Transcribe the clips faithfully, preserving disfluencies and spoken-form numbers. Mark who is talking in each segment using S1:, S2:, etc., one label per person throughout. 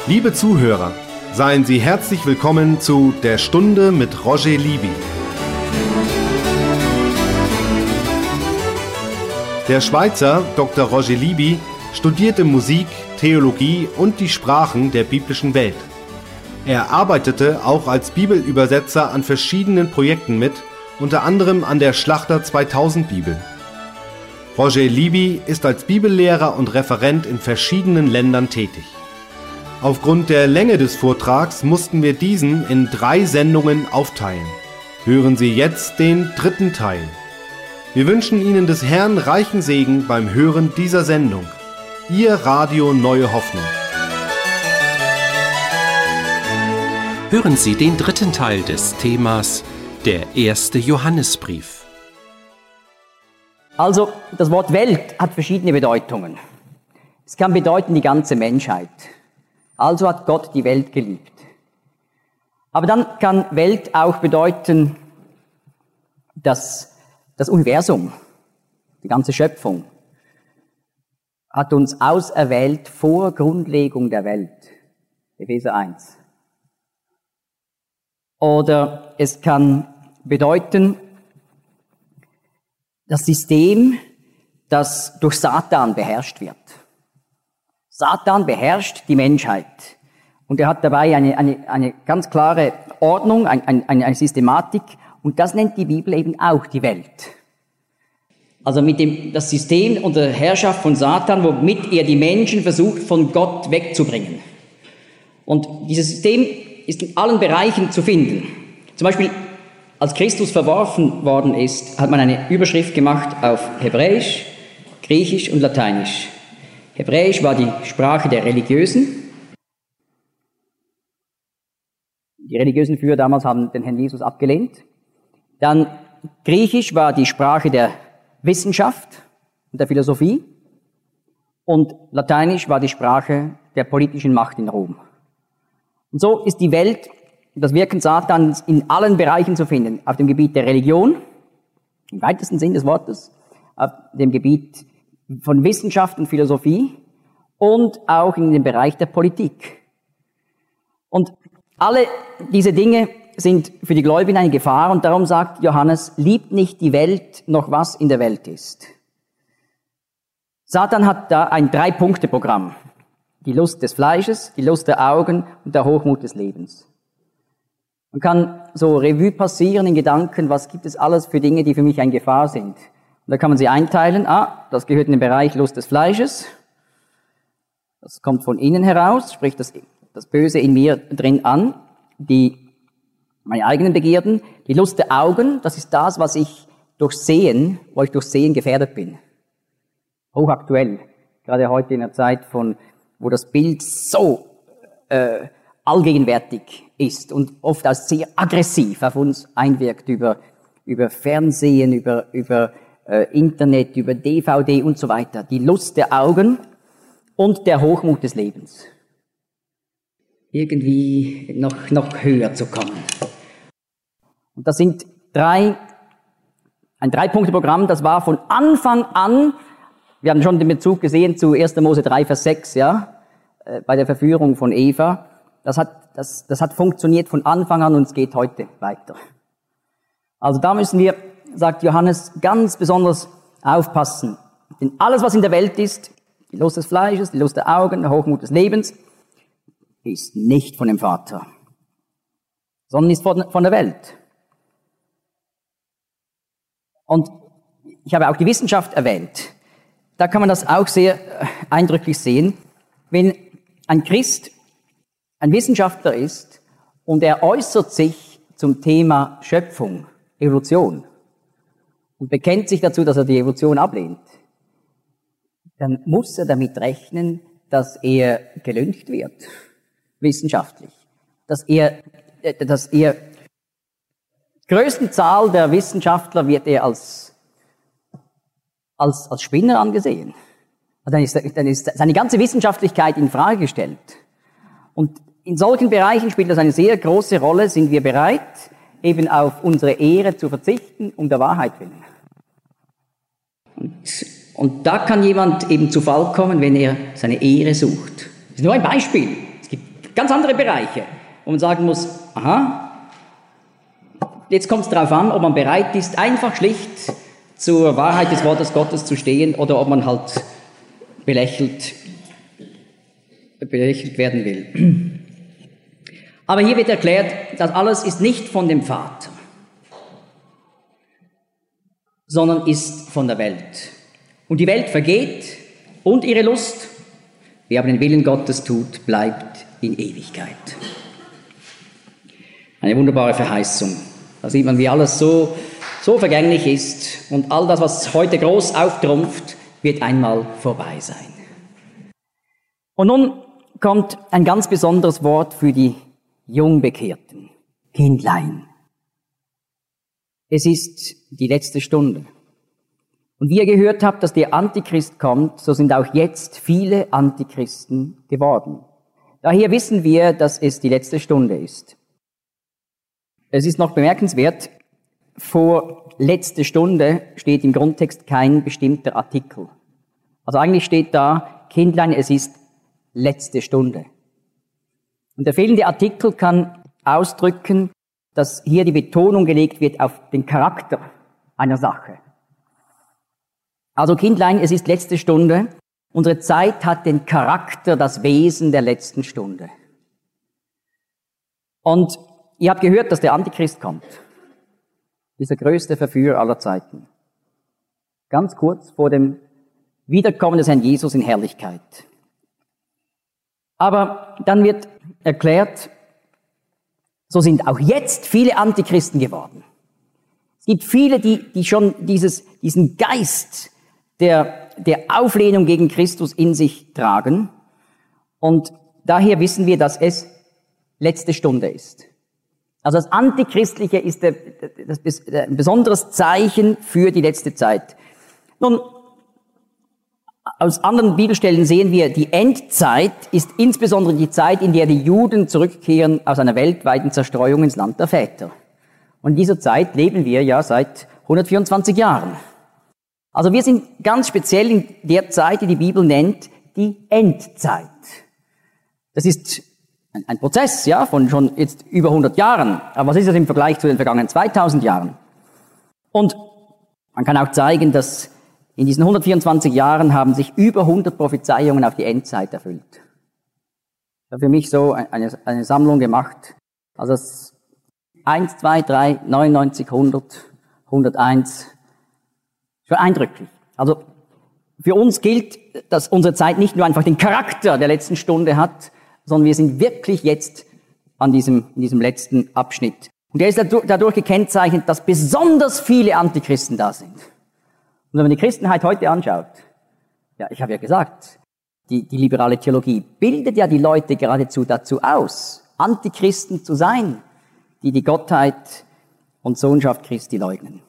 S1: Liebe Zuhörer, seien Sie herzlich willkommen zu Der Stunde mit Roger Libby. Der Schweizer Doktor Roger Libby studierte Musik, Theologie und die Sprachen der biblischen Welt. Er arbeitete auch als Bibelübersetzer an verschiedenen Projekten mit, unter anderem an der Schlachter zweitausend Bibel. Roger Libby ist als Bibellehrer und Referent in verschiedenen Ländern tätig. Aufgrund der Länge des Vortrags mussten wir diesen in drei Sendungen aufteilen. Hören Sie jetzt den dritten Teil. Wir wünschen Ihnen des Herrn reichen Segen beim Hören dieser Sendung. Ihr Radio Neue Hoffnung.
S2: Hören Sie den dritten Teil des Themas Der erste Johannesbrief.
S3: Also, das Wort Welt hat verschiedene Bedeutungen. Es kann bedeuten die ganze Menschheit. Also hat Gott die Welt geliebt. Aber dann kann Welt auch bedeuten, dass das Universum, die ganze Schöpfung, hat uns auserwählt vor Grundlegung der Welt. Epheser eins. Oder es kann bedeuten, das System, das durch Satan beherrscht wird. Satan beherrscht die Menschheit und er hat dabei eine, eine, eine ganz klare Ordnung, ein, ein, eine Systematik und das nennt die Bibel eben auch die Welt. Also mit dem das System unter Herrschaft von Satan, womit er die Menschen versucht, von Gott wegzubringen. Und dieses System ist in allen Bereichen zu finden. Zum Beispiel, als Christus verworfen worden ist, hat man eine Überschrift gemacht auf Hebräisch, Griechisch und Lateinisch. Hebräisch war die Sprache der Religiösen. Die religiösen Führer damals haben den Herrn Jesus abgelehnt. Dann Griechisch war die Sprache der Wissenschaft und der Philosophie. Und Lateinisch war die Sprache der politischen Macht in Rom. Und so ist die Welt, das Wirken Satans in allen Bereichen zu finden. Auf dem Gebiet der Religion, im weitesten Sinn des Wortes, auf dem Gebiet von Wissenschaft und Philosophie und auch in dem Bereich der Politik. Und alle diese Dinge sind für die Gläubigen eine Gefahr und darum sagt Johannes, liebt nicht die Welt, noch was in der Welt ist. Satan hat da ein Drei-Punkte-Programm. Die Lust des Fleisches, die Lust der Augen und der Hochmut des Lebens. Man kann so Revue passieren in Gedanken, was gibt es alles für Dinge, die für mich eine Gefahr sind. Und da kann man sie einteilen. Ah, das gehört in den Bereich Lust des Fleisches. Das kommt von innen heraus, spricht das, das Böse in mir drin an. Die, meine eigenen Begierden. Die Lust der Augen, das ist das, was ich durch Sehen, wo ich durch Sehen gefährdet bin. Hochaktuell. Gerade heute in der Zeit von, wo das Bild so, äh, allgegenwärtig ist und oft als sehr aggressiv auf uns einwirkt über, über Fernsehen, über, über, Internet, über D V D und so weiter. Die Lust der Augen und der Hochmut des Lebens. Irgendwie noch, noch höher zu kommen. Und das sind drei, ein Drei-Punkte-Programm, das war von Anfang an, wir haben schon den Bezug gesehen zu erster Mose drei, Vers sechs, ja, bei der Verführung von Eva. Das hat, das, das hat funktioniert von Anfang an und es geht heute weiter. Also da müssen wir, sagt Johannes, ganz besonders aufpassen. Denn alles, was in der Welt ist, die Lust des Fleisches, die Lust der Augen, der Hochmut des Lebens, ist nicht von dem Vater, sondern ist von, von der Welt. Und ich habe auch die Wissenschaft erwähnt. Da kann man das auch sehr eindrücklich sehen. Wenn ein Christ ein Wissenschaftler ist und er äußert sich zum Thema Schöpfung, Evolution, und bekennt sich dazu, dass er die Evolution ablehnt, dann muss er damit rechnen, dass er gelüncht wird, wissenschaftlich. Dass er, dass er, größten Zahl der Wissenschaftler wird er als, als, als Spinner angesehen. Dann ist, dann ist seine ganze Wissenschaftlichkeit in Frage gestellt. Und in solchen Bereichen spielt das eine sehr große Rolle. Sind wir bereit, eben auf unsere Ehre zu verzichten, um der Wahrheit willen? Und, und da kann jemand eben zu Fall kommen, wenn er seine Ehre sucht. Das ist nur ein Beispiel. Es gibt ganz andere Bereiche, wo man sagen muss, aha, jetzt kommt es darauf an, ob man bereit ist, einfach schlicht zur Wahrheit des Wortes Gottes zu stehen oder ob man halt belächelt, belächelt werden will. Aber hier wird erklärt, das alles ist nicht von dem Vater, sondern ist von der Welt. Und die Welt vergeht und ihre Lust. Wer aber den Willen Gottes tut, bleibt in Ewigkeit. Eine wunderbare Verheißung. Da sieht man, wie alles so, so vergänglich ist und all das, was heute groß auftrumpft, wird einmal vorbei sein. Und nun kommt ein ganz besonderes Wort für die Jungbekehrten. Kindlein. Es ist die letzte Stunde. Und wie ihr gehört habt, dass der Antichrist kommt, so sind auch jetzt viele Antichristen geworden. Daher wissen wir, dass es die letzte Stunde ist. Es ist noch bemerkenswert, vor letzte Stunde steht im Grundtext kein bestimmter Artikel. Also eigentlich steht da, Kindlein, es ist letzte Stunde. Und der fehlende Artikel kann ausdrücken, dass hier die Betonung gelegt wird auf den Charakter einer Sache. Also Kindlein, es ist letzte Stunde. Unsere Zeit hat den Charakter, das Wesen der letzten Stunde. Und ihr habt gehört, dass der Antichrist kommt. Dieser größte Verführer aller Zeiten. Ganz kurz vor dem Wiederkommen des Herrn Jesus in Herrlichkeit. Aber dann wird erklärt, so sind auch jetzt viele Antichristen geworden. Es gibt viele, die, die schon dieses, diesen Geist der, der Auflehnung gegen Christus in sich tragen. Und daher wissen wir, dass es letzte Stunde ist. Also das Antichristliche ist der, das, ein besonderes Zeichen für die letzte Zeit. Nun, aus anderen Bibelstellen sehen wir, die Endzeit ist insbesondere die Zeit, in der die Juden zurückkehren aus einer weltweiten Zerstreuung ins Land der Väter. Und in dieser Zeit leben wir ja seit hundertvierundzwanzig Jahren. Also wir sind ganz speziell in der Zeit, die die Bibel nennt, die Endzeit. Das ist ein, ein Prozess, ja, von schon jetzt über hundert Jahren. Aber was ist das im Vergleich zu den vergangenen zweitausend Jahren? Und man kann auch zeigen, dass in diesen hundertvierundzwanzig Jahren haben sich über hundert Prophezeiungen auf die Endzeit erfüllt. Ich habe für mich so eine, eine Sammlung gemacht. Also eins, zwei, drei, neunundneunzig, hundert, hunderteins. Schon eindrücklich. Also für uns gilt, dass unsere Zeit nicht nur einfach den Charakter der letzten Stunde hat, sondern wir sind wirklich jetzt an diesem, in diesem letzten Abschnitt. Und der ist dadurch gekennzeichnet, dass besonders viele Antichristen da sind. Und wenn man die Christenheit heute anschaut, ja, ich habe ja gesagt, die, die liberale Theologie bildet ja die Leute geradezu dazu aus, Antichristen zu sein, die die Gottheit und Sohnschaft Christi leugnen.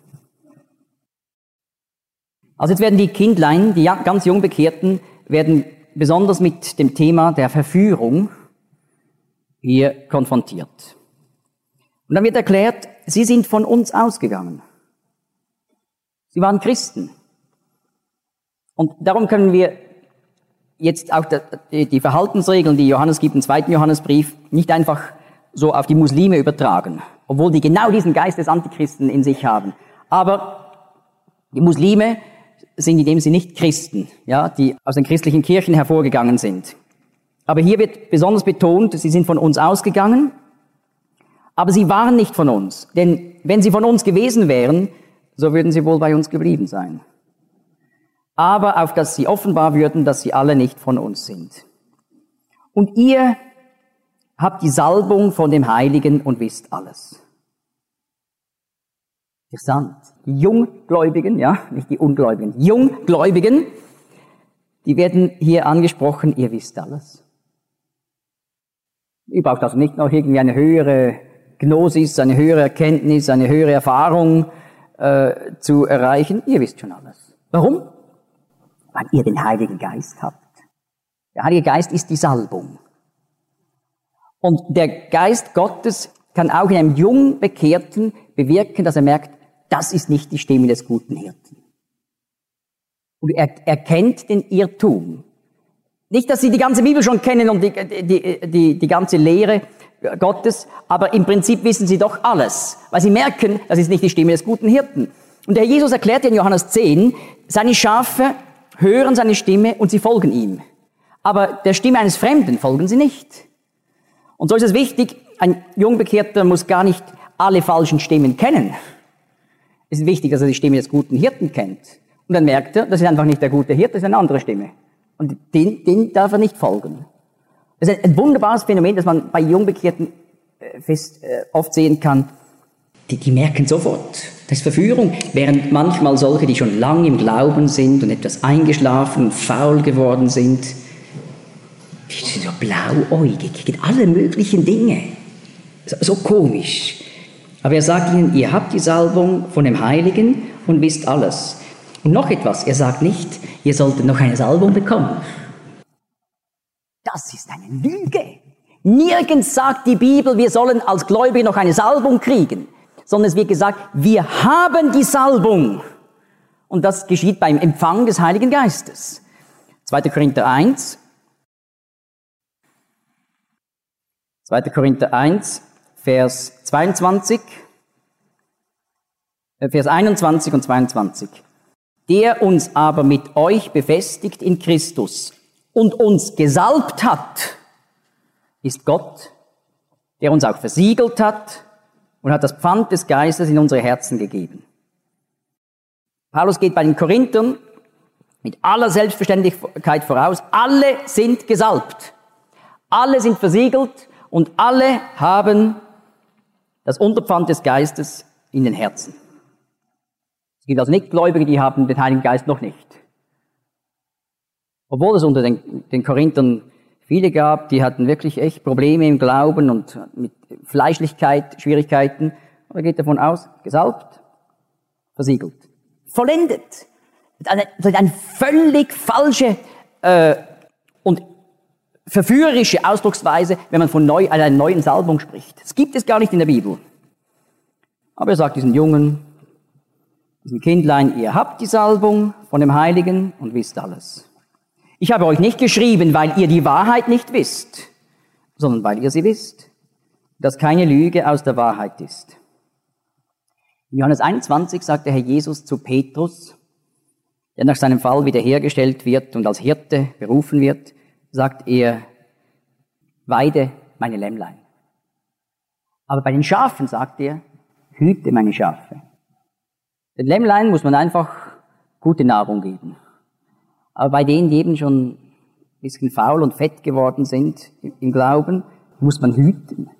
S3: Also jetzt werden die Kindlein, die ganz Jungbekehrten, werden besonders mit dem Thema der Verführung hier konfrontiert. Und dann wird erklärt, sie sind von uns ausgegangen. Sie waren Christen. Und darum können wir jetzt auch die Verhaltensregeln, die Johannes gibt im zweiten Johannesbrief, nicht einfach so auf die Muslime übertragen, obwohl die genau diesen Geist des Antichristen in sich haben. Aber die Muslime sind in dem Sinne nicht Christen, ja, die aus den christlichen Kirchen hervorgegangen sind. Aber hier wird besonders betont, sie sind von uns ausgegangen, aber sie waren nicht von uns. Denn wenn sie von uns gewesen wären, so würden sie wohl bei uns geblieben sein. Aber auf dass sie offenbar würden, dass sie alle nicht von uns sind. Und ihr habt die Salbung von dem Heiligen und wisst alles. Interessant. Die Junggläubigen, ja, nicht die Ungläubigen, die Junggläubigen, die werden hier angesprochen, ihr wisst alles. Ihr braucht also nicht noch irgendwie eine höhere Gnosis, eine höhere Erkenntnis, eine höhere Erfahrung äh, zu erreichen. Ihr wisst schon alles. Warum? Weil ihr den Heiligen Geist habt. Der Heilige Geist ist die Salbung. Und der Geist Gottes kann auch in einem Jungbekehrten bewirken, dass er merkt, das ist nicht die Stimme des guten Hirten. Und er erkennt den Irrtum. Nicht, dass sie die ganze Bibel schon kennen und die, die, die, die ganze Lehre Gottes, aber im Prinzip wissen sie doch alles, weil sie merken, das ist nicht die Stimme des guten Hirten. Und der Herr Jesus erklärt in Johannes zehn, seine Schafe hören seine Stimme und sie folgen ihm. Aber der Stimme eines Fremden folgen sie nicht. Und so ist es wichtig, ein Jungbekehrter muss gar nicht alle falschen Stimmen kennen. Es ist wichtig, dass er die Stimme des guten Hirten kennt. Und dann merkt er, das ist einfach nicht der gute Hirte, das ist eine andere Stimme. Und den, den darf er nicht folgen. Das ist ein wunderbares Phänomen, das man bei Jungbekehrten äh, fest, äh, oft sehen kann. Die, die merken sofort, das ist Verführung. Während manchmal solche, die schon lange im Glauben sind und etwas eingeschlafen und faul geworden sind, die sind so blauäugig gegen alle möglichen Dinge. So, so komisch. Aber er sagt ihnen, ihr habt die Salbung von dem Heiligen und wisst alles. Und noch etwas, er sagt nicht, ihr solltet noch eine Salbung bekommen. Das ist eine Lüge. Nirgends sagt die Bibel, wir sollen als Gläubige noch eine Salbung kriegen, sondern es wird gesagt, wir haben die Salbung. Und das geschieht beim Empfang des Heiligen Geistes. zweiter Korinther eins. zweiter Korinther eins, Vers zweiundzwanzig, äh, Vers einundzwanzig und zweiundzwanzig. Der uns aber mit euch befestigt in Christus und uns gesalbt hat, ist Gott, der uns auch versiegelt hat und hat das Pfand des Geistes in unsere Herzen gegeben. Paulus geht bei den Korinthern mit aller Selbstverständlichkeit voraus, alle sind gesalbt, alle sind versiegelt und alle haben das Unterpfand des Geistes in den Herzen. Es gibt also Nichtgläubige, die haben den Heiligen Geist noch nicht. Obwohl es unter den, den Korinthern viele gab, die hatten wirklich echt Probleme im Glauben und mit Fleischlichkeit, Schwierigkeiten. Und er geht davon aus, gesalbt, versiegelt, vollendet. Eine, eine völlig falsche äh, und verführerische Ausdrucksweise, wenn man von neu, einer neuen Salbung spricht. Das gibt es gar nicht in der Bibel. Aber er sagt diesen Jungen, diesen Kindlein, ihr habt die Salbung von dem Heiligen und wisst alles. Ich habe euch nicht geschrieben, weil ihr die Wahrheit nicht wisst, sondern weil ihr sie wisst, dass keine Lüge aus der Wahrheit ist. In Johannes einundzwanzig sagt der Herr Jesus zu Petrus, der nach seinem Fall wiederhergestellt wird und als Hirte berufen wird, sagt er, weide meine Lämmlein. Aber bei den Schafen sagt er, hüte meine Schafe. Den Lämmlein muss man einfach gute Nahrung geben. Aber bei denen, die eben schon ein bisschen faul und fett geworden sind im Glauben, muss man hüten.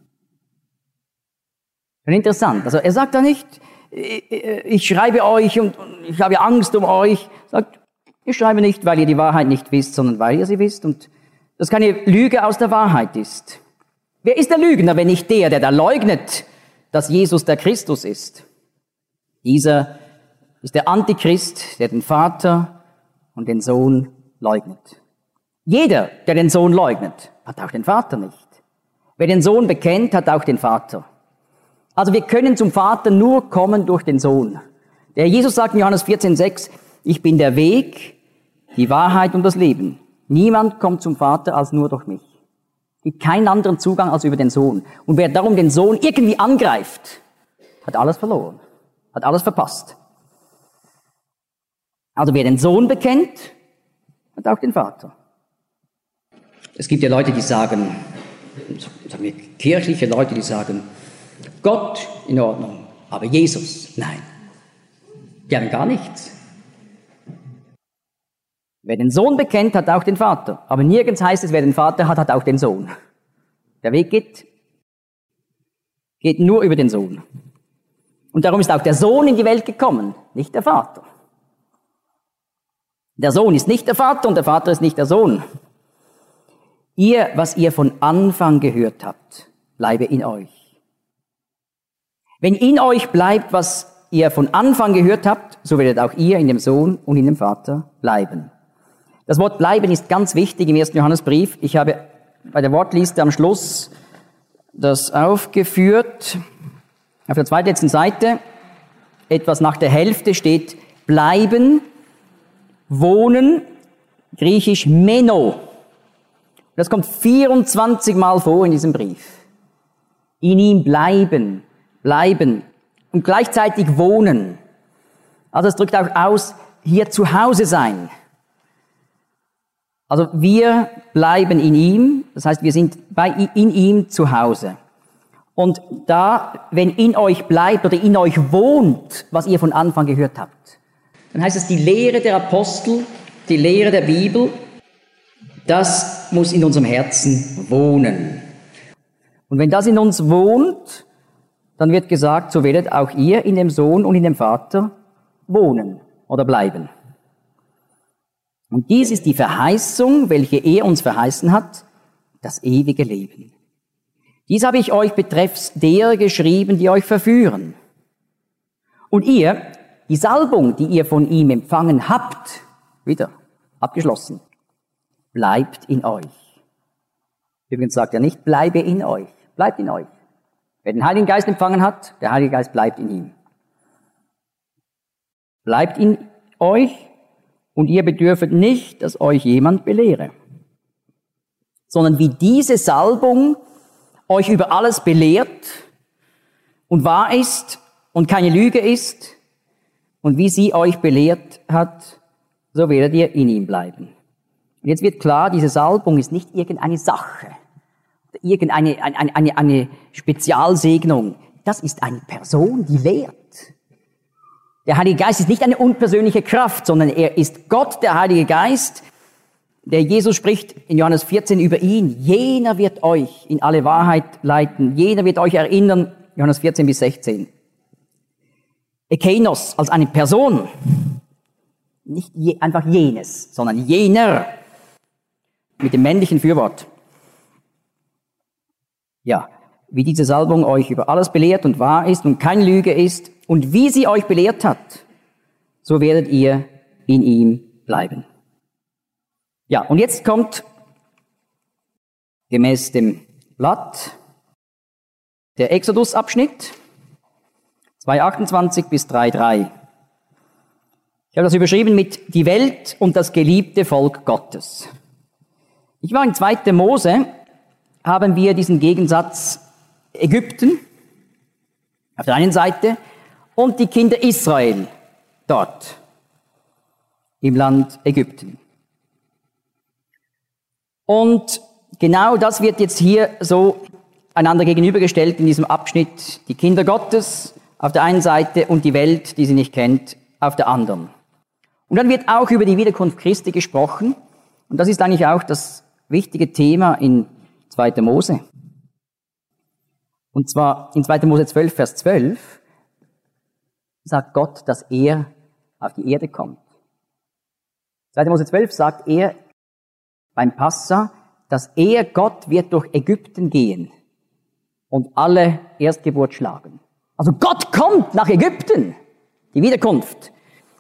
S3: Schon interessant. Also er sagt da nicht, ich schreibe euch und ich habe Angst um euch. Er sagt, ich schreibe nicht, weil ihr die Wahrheit nicht wisst, sondern weil ihr sie wisst und dass keine Lüge aus der Wahrheit ist. Wer ist der Lügner, wenn nicht der, der da leugnet, dass Jesus der Christus ist? Dieser ist der Antichrist, der den Vater und den Sohn leugnet. Jeder, der den Sohn leugnet, hat auch den Vater nicht. Wer den Sohn bekennt, hat auch den Vater. Also wir können zum Vater nur kommen durch den Sohn. Der Jesus sagt in Johannes vierzehn sechs, ich bin der Weg, die Wahrheit und das Leben. Niemand kommt zum Vater als nur durch mich. Es gibt keinen anderen Zugang als über den Sohn. Und wer darum den Sohn irgendwie angreift, hat alles verloren, hat alles verpasst. Also wer den Sohn bekennt, hat auch den Vater. Es gibt ja Leute, die sagen, sagen wir kirchliche Leute, die sagen, Gott in Ordnung, aber Jesus, nein. Die haben gar nichts. Wer den Sohn bekennt, hat auch den Vater. Aber nirgends heißt es, wer den Vater hat, hat auch den Sohn. Der Weg geht, geht nur über den Sohn. Und darum ist auch der Sohn in die Welt gekommen, nicht der Vater. Der Sohn ist nicht der Vater und der Vater ist nicht der Sohn. Ihr, was ihr von Anfang gehört habt, bleibe in euch. Wenn in euch bleibt, was ihr von Anfang gehört habt, so werdet auch ihr in dem Sohn und in dem Vater bleiben. Das Wort bleiben ist ganz wichtig im ersten Johannesbrief. Ich habe bei der Wortliste am Schluss das aufgeführt. Auf der zweitletzten Seite, etwas nach der Hälfte steht bleiben, wohnen, griechisch meno. Das kommt vierundzwanzig Mal vor in diesem Brief. In ihm bleiben, bleiben und gleichzeitig wohnen. Also es drückt auch aus, hier zu Hause sein. Also wir bleiben in ihm, das heißt, wir sind bei, in ihm zu Hause. Und da, wenn in euch bleibt oder in euch wohnt, was ihr von Anfang gehört habt, dann heißt es, die Lehre der Apostel, die Lehre der Bibel, das muss in unserem Herzen wohnen. Und wenn das in uns wohnt, dann wird gesagt, so werdet auch ihr in dem Sohn und in dem Vater wohnen oder bleiben. Und dies ist die Verheißung, welche er uns verheißen hat, das ewige Leben. Dies habe ich euch betreffs der geschrieben, die euch verführen. Und ihr, die Salbung, die ihr von ihm empfangen habt, wieder abgeschlossen, bleibt in euch. Übrigens sagt er nicht, bleibe in euch, bleibt in euch. Wer den Heiligen Geist empfangen hat, der Heilige Geist bleibt in ihm. Bleibt in euch und ihr bedürfet nicht, dass euch jemand belehre, sondern wie diese Salbung euch über alles belehrt und wahr ist und keine Lüge ist und wie sie euch belehrt hat, so werdet ihr in ihm bleiben. Und jetzt wird klar, diese Salbung ist nicht irgendeine Sache, irgendeine eine, eine, eine Spezialsegnung. Das ist eine Person, die lehrt. Der Heilige Geist ist nicht eine unpersönliche Kraft, sondern er ist Gott, der Heilige Geist, der Jesus spricht in Johannes vierzehn über ihn. Jener wird euch in alle Wahrheit leiten. Jener wird euch erinnern, Johannes vierzehn bis sechzehn. Ekeinos als eine Person. Nicht je, einfach jenes, sondern jener. Mit dem männlichen Fürwort. Ja, wie diese Salbung euch über alles belehrt und wahr ist und keine Lüge ist und wie sie euch belehrt hat, so werdet ihr in ihm bleiben. Ja, und jetzt kommt gemäß dem Blatt der Exodus-Abschnitt zwei achtundzwanzig bis drei drei. Ich habe das überschrieben mit die Welt und das geliebte Volk Gottes. Ich war in zweiter Mose, haben wir diesen Gegensatz Ägypten auf der einen Seite und die Kinder Israel dort im Land Ägypten. Und genau das wird jetzt hier so einander gegenübergestellt in diesem Abschnitt. Die Kinder Gottes auf der einen Seite und die Welt, die sie nicht kennt, auf der anderen. Und dann wird auch über die Wiederkunft Christi gesprochen. Und das ist eigentlich auch das wichtige Thema in zweiter Mose. Und zwar in zweiter Mose zwölf, Vers zwölf, sagt Gott, dass er auf die Erde kommt. zweiter Mose zwölf sagt er beim Passa, dass er, Gott, wird durch Ägypten gehen und alle Erstgeburt schlagen. Also Gott kommt nach Ägypten, die Wiederkunft.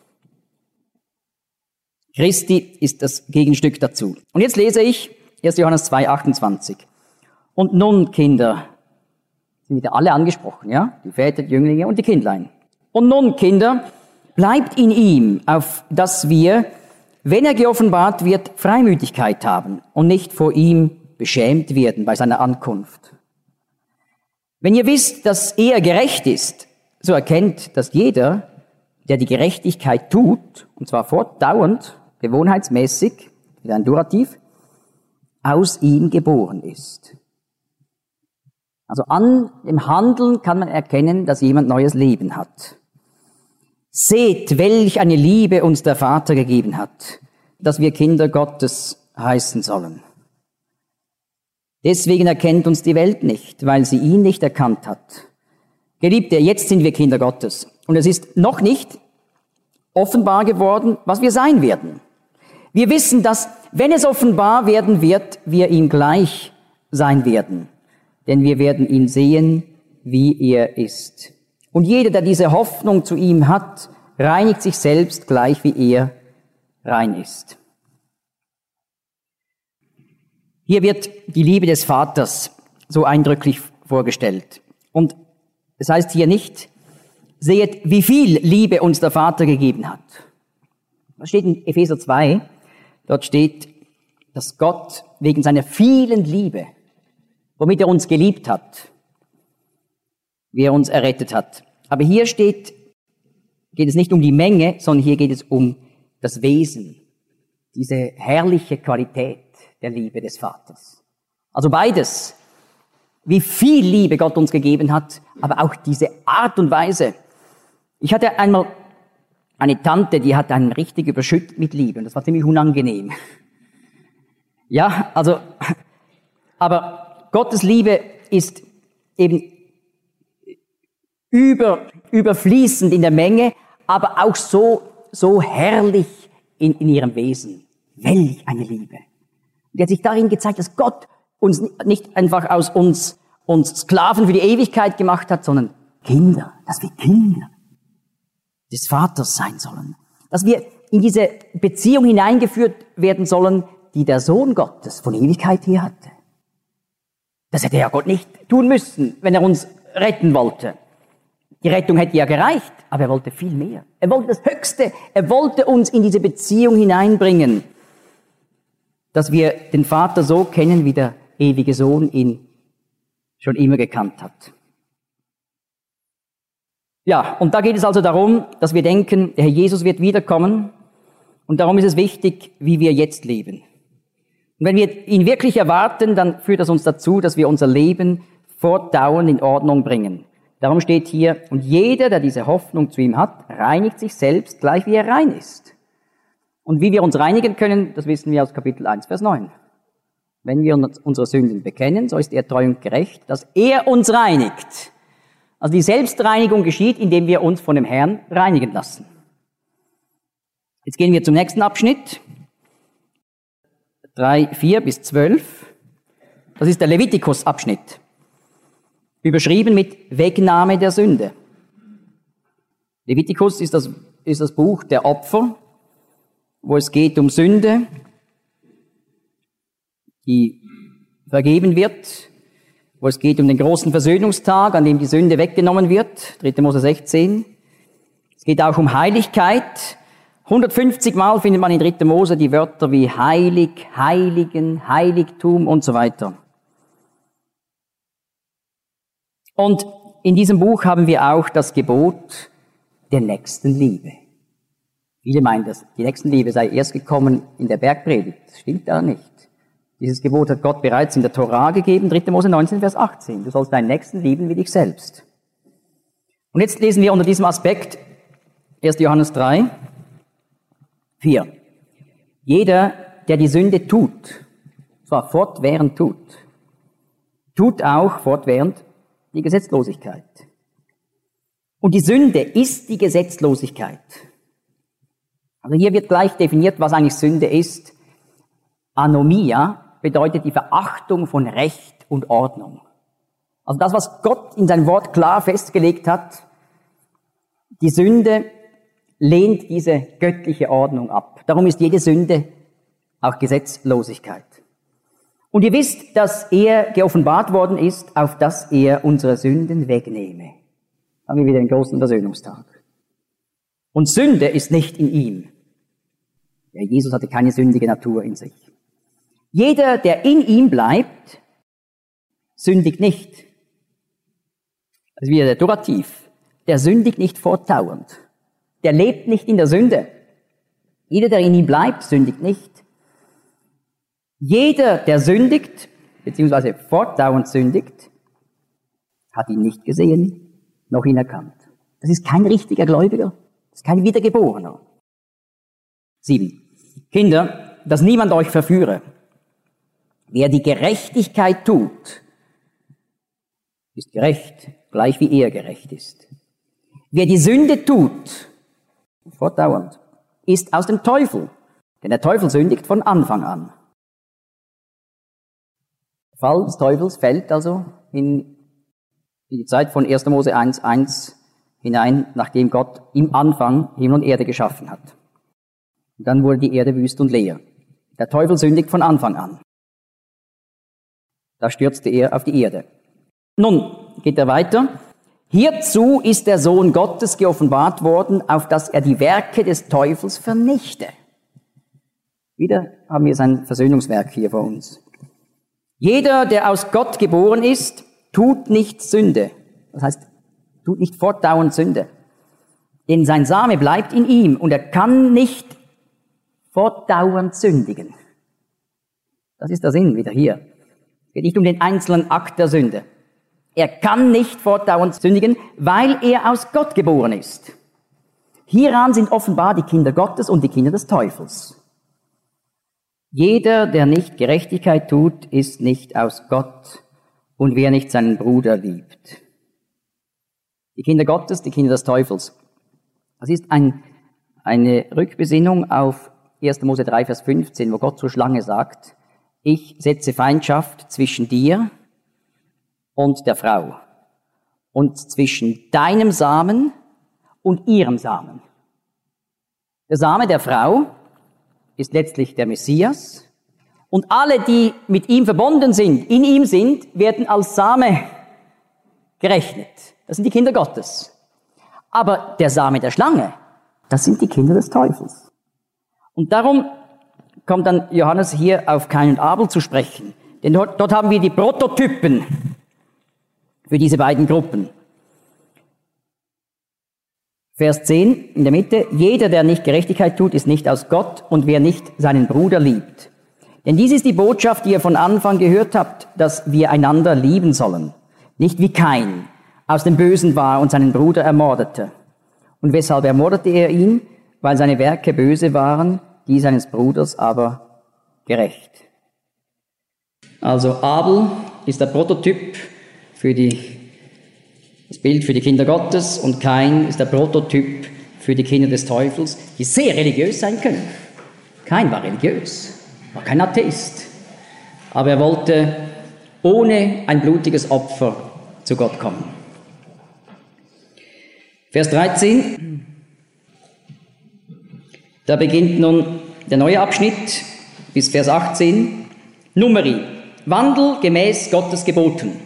S3: Christi ist das Gegenstück dazu. Und jetzt lese ich erster Johannes zwei achtundzwanzig. Und nun, Kinder, sind wieder alle angesprochen, ja? Die Väter, die Jünglinge und die Kindlein. Und nun, Kinder, bleibt in ihm, auf dass wir, wenn er geoffenbart wird, Freimütigkeit haben und nicht vor ihm beschämt werden bei seiner Ankunft. Wenn ihr wisst, dass er gerecht ist, so erkennt, dass jeder, der die Gerechtigkeit tut, und zwar fortdauernd, gewohnheitsmäßig, wieder ein Durativ, aus ihm geboren ist. Also an dem Handeln kann man erkennen, dass jemand neues Leben hat. Seht, welch eine Liebe uns der Vater gegeben hat, dass wir Kinder Gottes heißen sollen. Deswegen erkennt uns die Welt nicht, weil sie ihn nicht erkannt hat. Geliebte, jetzt sind wir Kinder Gottes. Und es ist noch nicht offenbar geworden, was wir sein werden. Wir wissen, dass, wenn es offenbar werden wird, wir ihm gleich sein werden. Denn wir werden ihn sehen, wie er ist. Und jeder, der diese Hoffnung zu ihm hat, reinigt sich selbst gleich, wie er rein ist. Hier wird die Liebe des Vaters so eindrücklich vorgestellt. Und es heißt hier nicht, seht, wie viel Liebe uns der Vater gegeben hat. Das steht in Epheser zwei. Dort steht, dass Gott wegen seiner vielen Liebe, womit er uns geliebt hat, wie er uns errettet hat. Aber hier steht, geht es nicht um die Menge, sondern hier geht es um das Wesen, diese herrliche Qualität der Liebe des Vaters. Also beides, wie viel Liebe Gott uns gegeben hat, aber auch diese Art und Weise. Ich hatte einmal eine Tante, die hat einen richtig überschüttet mit Liebe und das war ziemlich unangenehm. Ja, also, aber Gottes Liebe ist eben über, überfließend in der Menge, aber auch so, so herrlich in, in ihrem Wesen. Welch eine Liebe. Die hat sich darin gezeigt, dass Gott uns nicht einfach aus uns, uns Sklaven für die Ewigkeit gemacht hat, sondern Kinder, dass wir Kinder des Vaters sein sollen. Dass wir in diese Beziehung hineingeführt werden sollen, die der Sohn Gottes von Ewigkeit her hatte. Das hätte ja Gott nicht tun müssen, wenn er uns retten wollte. Die Rettung hätte ja gereicht, aber er wollte viel mehr. Er wollte das Höchste. Er wollte uns in diese Beziehung hineinbringen, dass wir den Vater so kennen, wie der ewige Sohn ihn schon immer gekannt hat. Ja, und da geht es also darum, dass wir denken, der Herr Jesus wird wiederkommen und darum ist es wichtig, wie wir jetzt leben. Und wenn wir ihn wirklich erwarten, dann führt das uns dazu, dass wir unser Leben fortdauernd in Ordnung bringen. Darum steht hier, und jeder, der diese Hoffnung zu ihm hat, reinigt sich selbst, gleich wie er rein ist. Und wie wir uns reinigen können, das wissen wir aus Kapitel eins, Vers neun. Wenn wir unsere Sünden bekennen, so ist er treu und gerecht, dass er uns reinigt. Also die Selbstreinigung geschieht, indem wir uns von dem Herrn reinigen lassen. Jetzt gehen wir zum nächsten Abschnitt. drei, vier bis zwölf. Das ist der Levitikus-Abschnitt. Überschrieben mit Wegnahme der Sünde. Levitikus ist das, ist das Buch der Opfer, wo es geht um Sünde, die vergeben wird, wo es geht um den großen Versöhnungstag, an dem die Sünde weggenommen wird, dritter Mose sechzehn. Es geht auch um Heiligkeit. hundertfünfzig Mal findet man in dritter Mose die Wörter wie heilig, heiligen, Heiligtum und so weiter. Und in diesem Buch haben wir auch das Gebot der Nächstenliebe. Viele meinen, dass die Nächstenliebe sei erst gekommen in der Bergpredigt. Das stimmt da nicht. Dieses Gebot hat Gott bereits in der Tora gegeben, dritter Mose neunzehn, Vers achtzehn. Du sollst deinen Nächsten lieben wie dich selbst. Und jetzt lesen wir unter diesem Aspekt erster Johannes drei, vier. Jeder, der die Sünde tut, zwar fortwährend tut, tut auch fortwährend die Gesetzlosigkeit. Und die Sünde ist die Gesetzlosigkeit. Also hier wird gleich definiert, was eigentlich Sünde ist. Anomia bedeutet die Verachtung von Recht und Ordnung. Also das, was Gott in sein Wort klar festgelegt hat, die Sünde lehnt diese göttliche Ordnung ab. Darum ist jede Sünde auch Gesetzlosigkeit. Und ihr wisst, dass er geoffenbart worden ist, auf dass er unsere Sünden wegnehme. Haben wir wieder den großen Versöhnungstag. Und Sünde ist nicht in ihm. Ja, Jesus hatte keine sündige Natur in sich. Jeder, der in ihm bleibt, sündigt nicht. Das ist wieder der Durativ. Der sündigt nicht fortdauernd. Der lebt nicht in der Sünde. Jeder, der in ihm bleibt, sündigt nicht. Jeder, der sündigt, beziehungsweise fortdauernd sündigt, hat ihn nicht gesehen, noch ihn erkannt. Das ist kein richtiger Gläubiger. Das ist kein Wiedergeborener. Sieben. Kinder, dass niemand euch verführe. Wer die Gerechtigkeit tut, ist gerecht, gleich wie er gerecht ist. Wer die Sünde tut, fortdauernd, ist aus dem Teufel, denn der Teufel sündigt von Anfang an. Der Fall des Teufels fällt also in die Zeit von erster Mose eins, eins hinein, nachdem Gott im Anfang Himmel und Erde geschaffen hat. Und dann wurde die Erde wüst und leer. Der Teufel sündigt von Anfang an. Da stürzte er auf die Erde. Nun geht er weiter. Hierzu ist der Sohn Gottes geoffenbart worden, auf dass er die Werke des Teufels vernichte. Wieder haben wir sein Versöhnungswerk hier vor uns. Jeder, der aus Gott geboren ist, tut nicht Sünde. Das heißt, tut nicht fortdauernd Sünde. Denn sein Same bleibt in ihm und er kann nicht fortdauernd sündigen. Das ist der Sinn wieder hier. Es geht nicht um den einzelnen Akt der Sünde. Er kann nicht fortdauernd sündigen, weil er aus Gott geboren ist. Hieran sind offenbar die Kinder Gottes und die Kinder des Teufels. Jeder, der nicht Gerechtigkeit tut, ist nicht aus Gott, und wer nicht seinen Bruder liebt. Die Kinder Gottes, die Kinder des Teufels. Das ist ein, eine Rückbesinnung auf erster Mose drei, Vers fünfzehn, wo Gott zur Schlange sagt, ich setze Feindschaft zwischen dir und der Frau und zwischen deinem Samen und ihrem Samen. Der Same der Frau ist letztlich der Messias und alle, die mit ihm verbunden sind, in ihm sind, werden als Same gerechnet. Das sind die Kinder Gottes. Aber der Same der Schlange, das sind die Kinder des Teufels. Und darum kommt dann Johannes hier auf Kain und Abel zu sprechen. Denn dort, dort haben wir die Prototypen für diese beiden Gruppen. Vers zehn in der Mitte. Jeder, der nicht Gerechtigkeit tut, ist nicht aus Gott und wer nicht seinen Bruder liebt. Denn dies ist die Botschaft, die ihr von Anfang gehört habt, dass wir einander lieben sollen. Nicht wie Kain aus dem Bösen war und seinen Bruder ermordete. Und weshalb ermordete er ihn? Weil seine Werke böse waren, die seines Bruders aber gerecht. Also Abel ist der Prototyp für die, das Bild für die Kinder Gottes und Kain ist der Prototyp für die Kinder des Teufels, die sehr religiös sein können. Kain war religiös, war kein Atheist, aber er wollte ohne ein blutiges Opfer zu Gott kommen. Vers dreizehn, da beginnt nun der neue Abschnitt bis Vers achtzehn. Numeri, Wandel gemäß Gottes Geboten.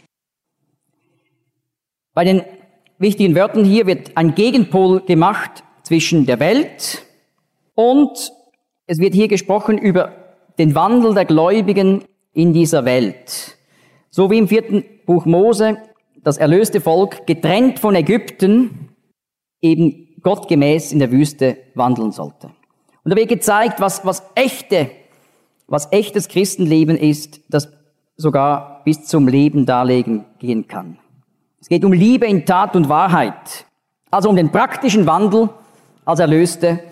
S3: Bei den wichtigen Wörtern hier wird ein Gegenpol gemacht zwischen der Welt und es wird hier gesprochen über den Wandel der Gläubigen in dieser Welt. So wie im vierten Buch Mose das erlöste Volk, getrennt von Ägypten, eben gottgemäß in der Wüste wandeln sollte. Und da wird gezeigt, was, was echte, was echtes Christenleben ist, das sogar bis zum Leben darlegen gehen kann. Es geht um Liebe in Tat und Wahrheit, also um den praktischen Wandel als Erlöste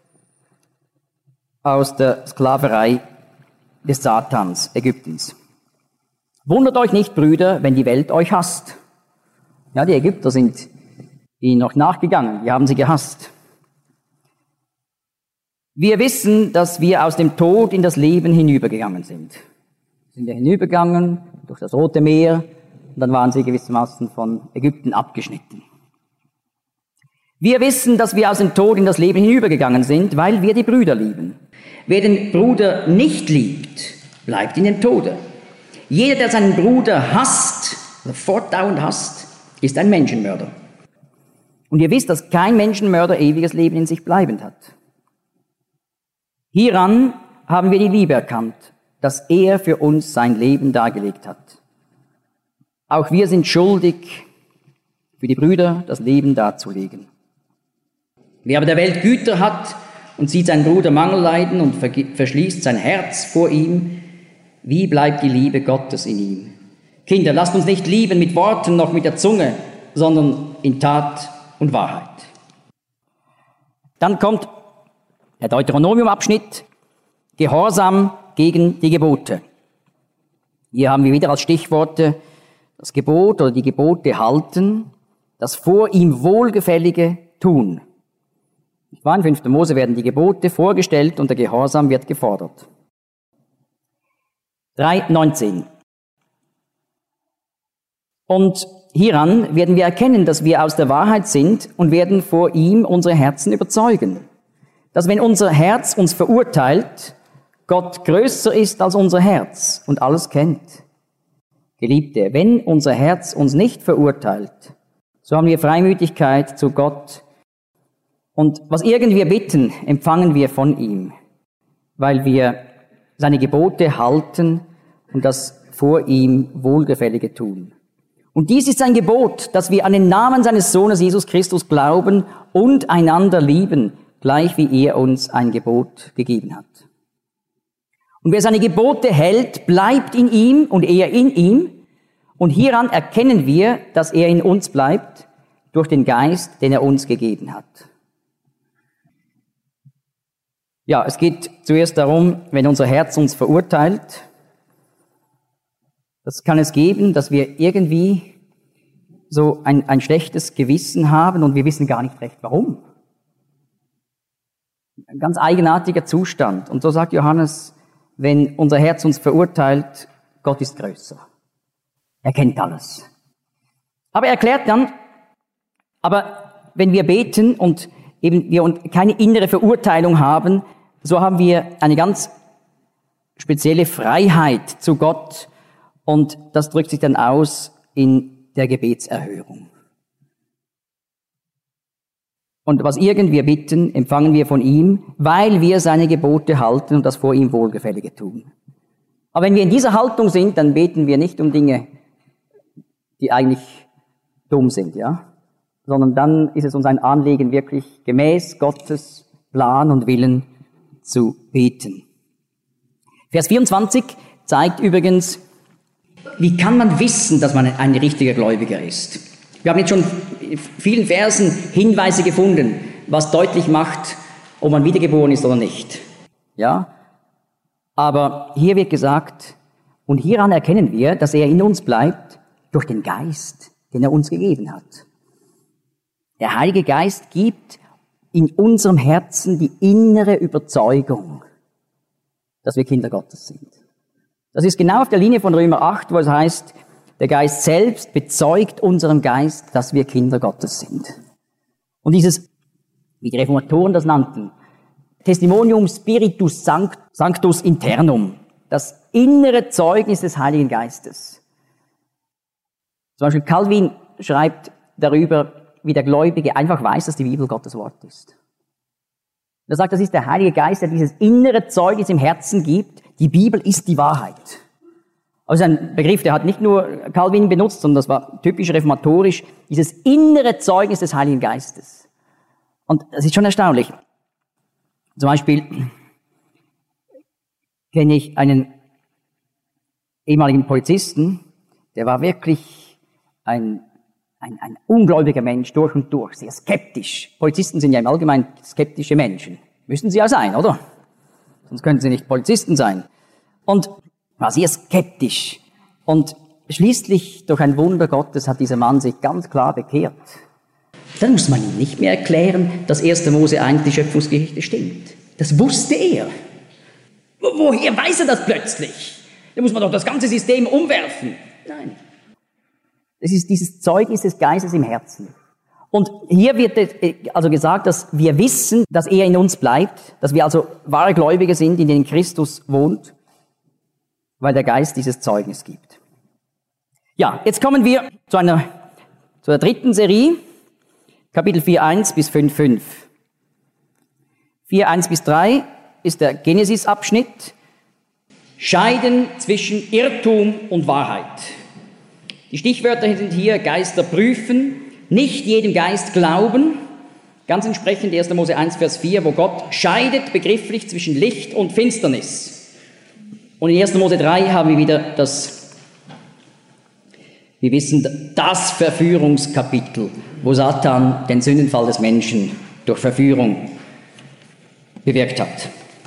S3: aus der Sklaverei des Satans, Ägyptens. Wundert euch nicht, Brüder, wenn die Welt euch hasst. Ja, die Ägypter sind ihnen noch nachgegangen, die haben sie gehasst. Wir wissen, dass wir aus dem Tod in das Leben hinübergegangen sind. Sind wir hinübergegangen durch das Rote Meer und dann waren sie gewissermaßen von Ägypten abgeschnitten. Wir wissen, dass wir aus dem Tod in das Leben hinübergegangen sind, weil wir die Brüder lieben. Wer den Bruder nicht liebt, bleibt in dem Tode. Jeder, der seinen Bruder hasst, oder fortdauernd hasst, ist ein Menschenmörder. Und ihr wisst, dass kein Menschenmörder ewiges Leben in sich bleibend hat. Hieran haben wir die Liebe erkannt, dass er für uns sein Leben dargelegt hat. Auch wir sind schuldig, für die Brüder das Leben darzulegen. Wer aber der Welt Güter hat und sieht seinen Bruder Mangel leiden und verschließt sein Herz vor ihm, wie bleibt die Liebe Gottes in ihm? Kinder, lasst uns nicht lieben mit Worten noch mit der Zunge, sondern in Tat und Wahrheit. Dann kommt der Deuteronomium-Abschnitt, Gehorsam gegen die Gebote. Hier haben wir wieder als Stichworte das Gebot oder die Gebote halten, das vor ihm Wohlgefällige tun. In fünfter Mose werden die Gebote vorgestellt und der Gehorsam wird gefordert. drei neunzehn. Und hieran werden wir erkennen, dass wir aus der Wahrheit sind und werden vor ihm unsere Herzen überzeugen. Dass wenn unser Herz uns verurteilt, Gott größer ist als unser Herz und alles kennt. Geliebte, wenn unser Herz uns nicht verurteilt, so haben wir Freimütigkeit zu Gott und was irgend wir bitten, empfangen wir von ihm, weil wir seine Gebote halten und das vor ihm Wohlgefällige tun. Und dies ist sein Gebot, dass wir an den Namen seines Sohnes Jesus Christus glauben und einander lieben, gleich wie er uns ein Gebot gegeben hat. Und wer seine Gebote hält, bleibt in ihm und er in ihm. Und hieran erkennen wir, dass er in uns bleibt, durch den Geist, den er uns gegeben hat. Ja, es geht zuerst darum, wenn unser Herz uns verurteilt, das kann es geben, dass wir irgendwie so ein, ein schlechtes Gewissen haben und wir wissen gar nicht recht, warum. Ein ganz eigenartiger Zustand. Und so sagt Johannes, wenn unser Herz uns verurteilt, Gott ist größer. Er kennt alles. Aber er erklärt dann, aber wenn wir beten und eben wir keine innere Verurteilung haben, so haben wir eine ganz spezielle Freiheit zu Gott und das drückt sich dann aus in der Gebetserhörung. Und was irgend wir bitten, empfangen wir von ihm, weil wir seine Gebote halten und das vor ihm Wohlgefällige tun. Aber wenn wir in dieser Haltung sind, dann beten wir nicht um Dinge, die eigentlich dumm sind, ja, sondern dann ist es uns ein Anliegen, wirklich gemäß Gottes Plan und Willen zu beten. Vers vierundzwanzig zeigt übrigens, wie kann man wissen, dass man ein richtiger Gläubiger ist? Wir haben jetzt schon in vielen Versen Hinweise gefunden, was deutlich macht, ob man wiedergeboren ist oder nicht. Ja, aber hier wird gesagt, und hieran erkennen wir, dass er in uns bleibt, durch den Geist, den er uns gegeben hat. Der Heilige Geist gibt in unserem Herzen die innere Überzeugung, dass wir Kinder Gottes sind. Das ist genau auf der Linie von Römer acht, wo es heißt, der Geist selbst bezeugt unserem Geist, dass wir Kinder Gottes sind. Und dieses, wie die Reformatoren das nannten, Testimonium Spiritus Sanctus Internum, das innere Zeugnis des Heiligen Geistes. Zum Beispiel Calvin schreibt darüber, wie der Gläubige einfach weiß, dass die Bibel Gottes Wort ist. Er sagt, das ist der Heilige Geist, der dieses innere Zeugnis im Herzen gibt, die Bibel ist die Wahrheit. Also ein Begriff, der hat nicht nur Calvin benutzt, sondern das war typisch reformatorisch, dieses innere Zeugnis des Heiligen Geistes. Und das ist schon erstaunlich. Zum Beispiel kenne ich einen ehemaligen Polizisten, der war wirklich ein, ein, ein ungläubiger Mensch durch und durch, sehr skeptisch. Polizisten sind ja im Allgemeinen skeptische Menschen. Müssen sie ja sein, oder? Sonst könnten sie nicht Polizisten sein. Und war sehr skeptisch. Und schließlich, durch ein Wunder Gottes, hat dieser Mann sich ganz klar bekehrt. Dann muss man ihm nicht mehr erklären, dass erster Mose eins die Schöpfungsgeschichte stimmt. Das wusste er. Woher weiß er das plötzlich? Da muss man doch das ganze System umwerfen. Nein. Es ist dieses Zeugnis des Geistes im Herzen. Und hier wird also gesagt, dass wir wissen, dass er in uns bleibt, dass wir also wahre Gläubige sind, in denen Christus wohnt, weil der Geist dieses Zeugnis gibt. Ja, jetzt kommen wir zu einer, zu der dritten Serie, Kapitel vier eins bis fünf fünf. vier eins bis drei ist der Genesis-Abschnitt. Scheiden zwischen Irrtum und Wahrheit. Die Stichwörter sind hier Geister prüfen, nicht jedem Geist glauben, ganz entsprechend erster Mose eins, Vers vier, wo Gott scheidet begrifflich zwischen Licht und Finsternis. Und in erster Mose drei haben wir wieder das, wir wissen, das Verführungskapitel, wo Satan den Sündenfall des Menschen durch Verführung bewirkt hat.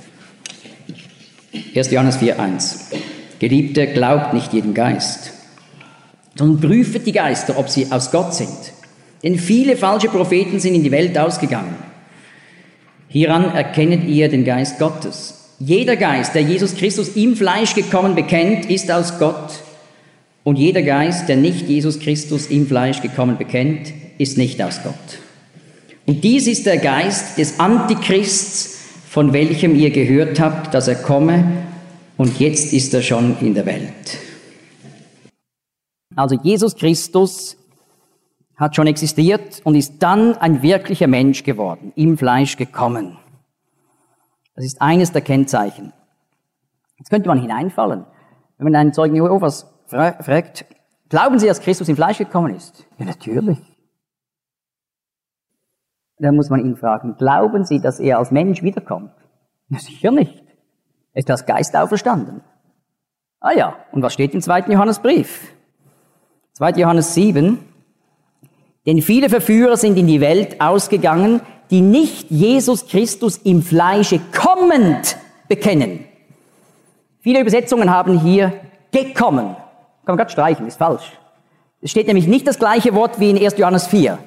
S3: erster Johannes vier eins. Geliebte, glaubt nicht jedem Geist, sondern prüfet die Geister, ob sie aus Gott sind. Denn viele falsche Propheten sind in die Welt ausgegangen. Hieran erkennet ihr den Geist Gottes. Jeder Geist, der Jesus Christus im Fleisch gekommen bekennt, ist aus Gott. Und jeder Geist, der nicht Jesus Christus im Fleisch gekommen bekennt, ist nicht aus Gott. Und dies ist der Geist des Antichrists, von welchem ihr gehört habt, dass er komme, und jetzt ist er schon in der Welt. Also Jesus Christus hat schon existiert und ist dann ein wirklicher Mensch geworden, im Fleisch gekommen. Das ist eines der Kennzeichen. Jetzt könnte man hineinfallen, wenn man einen Zeugen Jehovas fra- fragt, glauben Sie, dass Christus im Fleisch gekommen ist? Ja, natürlich. Dann muss man ihn fragen, glauben Sie, dass er als Mensch wiederkommt? Ja, sicher nicht. Er ist als Geist auferstanden. Ah ja, und was steht im zweiten Johannesbrief? zweiter Johannes sieben. Denn viele Verführer sind in die Welt ausgegangen, die nicht Jesus Christus im Fleische kommend bekennen. Viele Übersetzungen haben hier gekommen. Kann man gerade streichen, ist falsch. Es steht nämlich nicht das gleiche Wort wie in erster Johannes vier.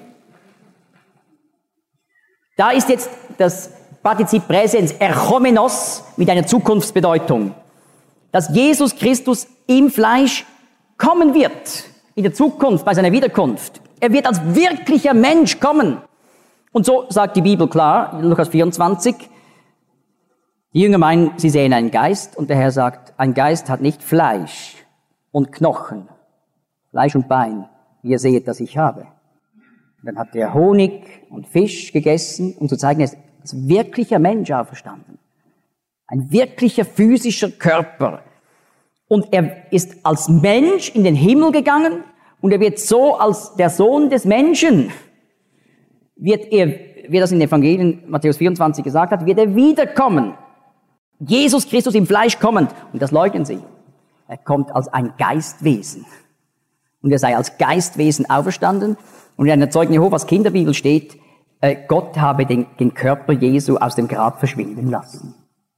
S3: Da ist jetzt das Partizip Präsens erchomenos mit einer Zukunftsbedeutung. Dass Jesus Christus im Fleisch kommen wird, in der Zukunft, bei seiner Wiederkunft. Er wird als wirklicher Mensch kommen. Und so sagt die Bibel klar, in Lukas vierundzwanzig, die Jünger meinen, sie sehen einen Geist, und der Herr sagt, ein Geist hat nicht Fleisch und Knochen, Fleisch und Bein, wie ihr seht, dass ich habe. Und dann hat er Honig und Fisch gegessen, um zu zeigen, er ist als wirklicher Mensch auferstanden. Ein wirklicher physischer Körper. Und er ist als Mensch in den Himmel gegangen, und er wird so als der Sohn des Menschen, wird er, wie er das in den Evangelien Matthäus vierundzwanzig gesagt hat, wird er wiederkommen. Jesus Christus im Fleisch kommend. Und das leugnen sie. Er kommt als ein Geistwesen. Und er sei als Geistwesen auferstanden. Und in einer Zeugen Jehovas Kinderbibel steht, äh, Gott habe den, den Körper Jesu aus dem Grab verschwinden lassen.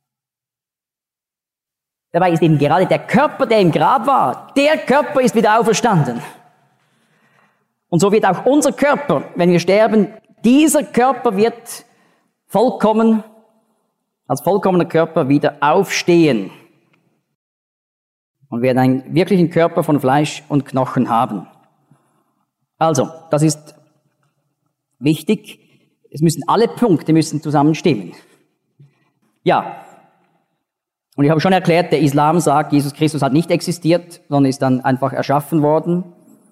S3: Dabei ist eben gerade der Körper, der im Grab war, der Körper ist wieder auferstanden. Und so wird auch unser Körper, wenn wir sterben, dieser Körper wird vollkommen, als vollkommener Körper wieder aufstehen. Und werden einen wirklichen Körper von Fleisch und Knochen haben. Also, das ist wichtig. Es müssen alle Punkte müssen zusammenstimmen. Ja. Und ich habe schon erklärt, der Islam sagt, Jesus Christus hat nicht existiert, sondern ist dann einfach erschaffen worden.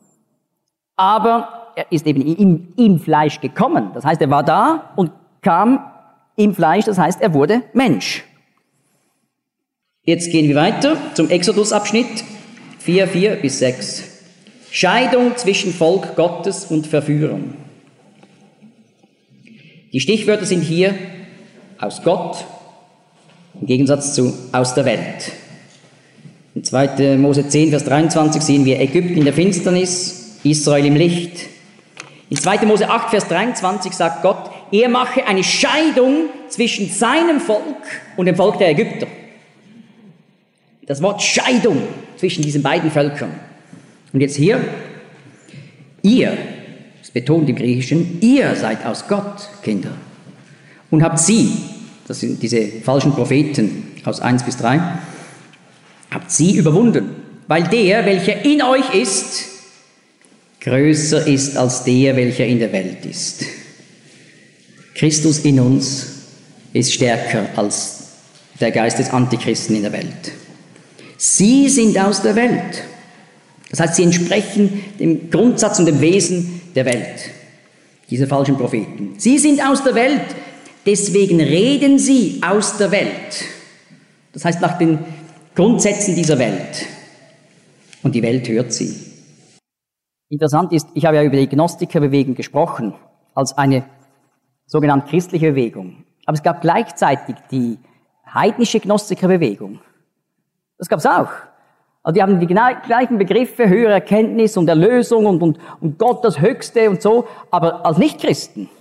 S3: Aber er ist eben im, im Fleisch gekommen. Das heißt, er war da und kam im Fleisch, das heißt, er wurde Mensch. Jetzt gehen wir weiter zum Exodus-Abschnitt vier, vier bis sechs. Scheidung zwischen Volk Gottes und Verführern. Die Stichwörter sind hier aus Gott, im Gegensatz zu aus der Welt. In zweiter Mose zehn, Vers dreiundzwanzig sehen wir Ägypten in der Finsternis, Israel im Licht. In zweiter Mose acht, Vers dreiundzwanzig sagt Gott, er mache eine Scheidung zwischen seinem Volk und dem Volk der Ägypter. Das Wort Scheidung zwischen diesen beiden Völkern. Und jetzt hier, ihr, das betont im Griechischen, ihr seid aus Gott, Kinder, und habt sie, das sind diese falschen Propheten aus eins bis drei, habt sie überwunden, weil der, welcher in euch ist, größer ist als der, welcher in der Welt ist. Christus in uns ist stärker als der Geist des Antichristen in der Welt. Sie sind aus der Welt. Das heißt, sie entsprechen dem Grundsatz und dem Wesen der Welt, diese falschen Propheten. Sie sind aus der Welt, deswegen reden sie aus der Welt. Das heißt, nach den Grundsätzen dieser Welt. Und die Welt hört sie. Interessant ist, ich habe ja über die Gnostikerbewegung gesprochen, als eine sogenannte christliche Bewegung. Aber es gab gleichzeitig die heidnische Gnostikerbewegung. Das gab es auch. Also die haben die gleichen Begriffe, höhere Erkenntnis und Erlösung und, und, und Gott das Höchste und so, aber als Nichtchristen.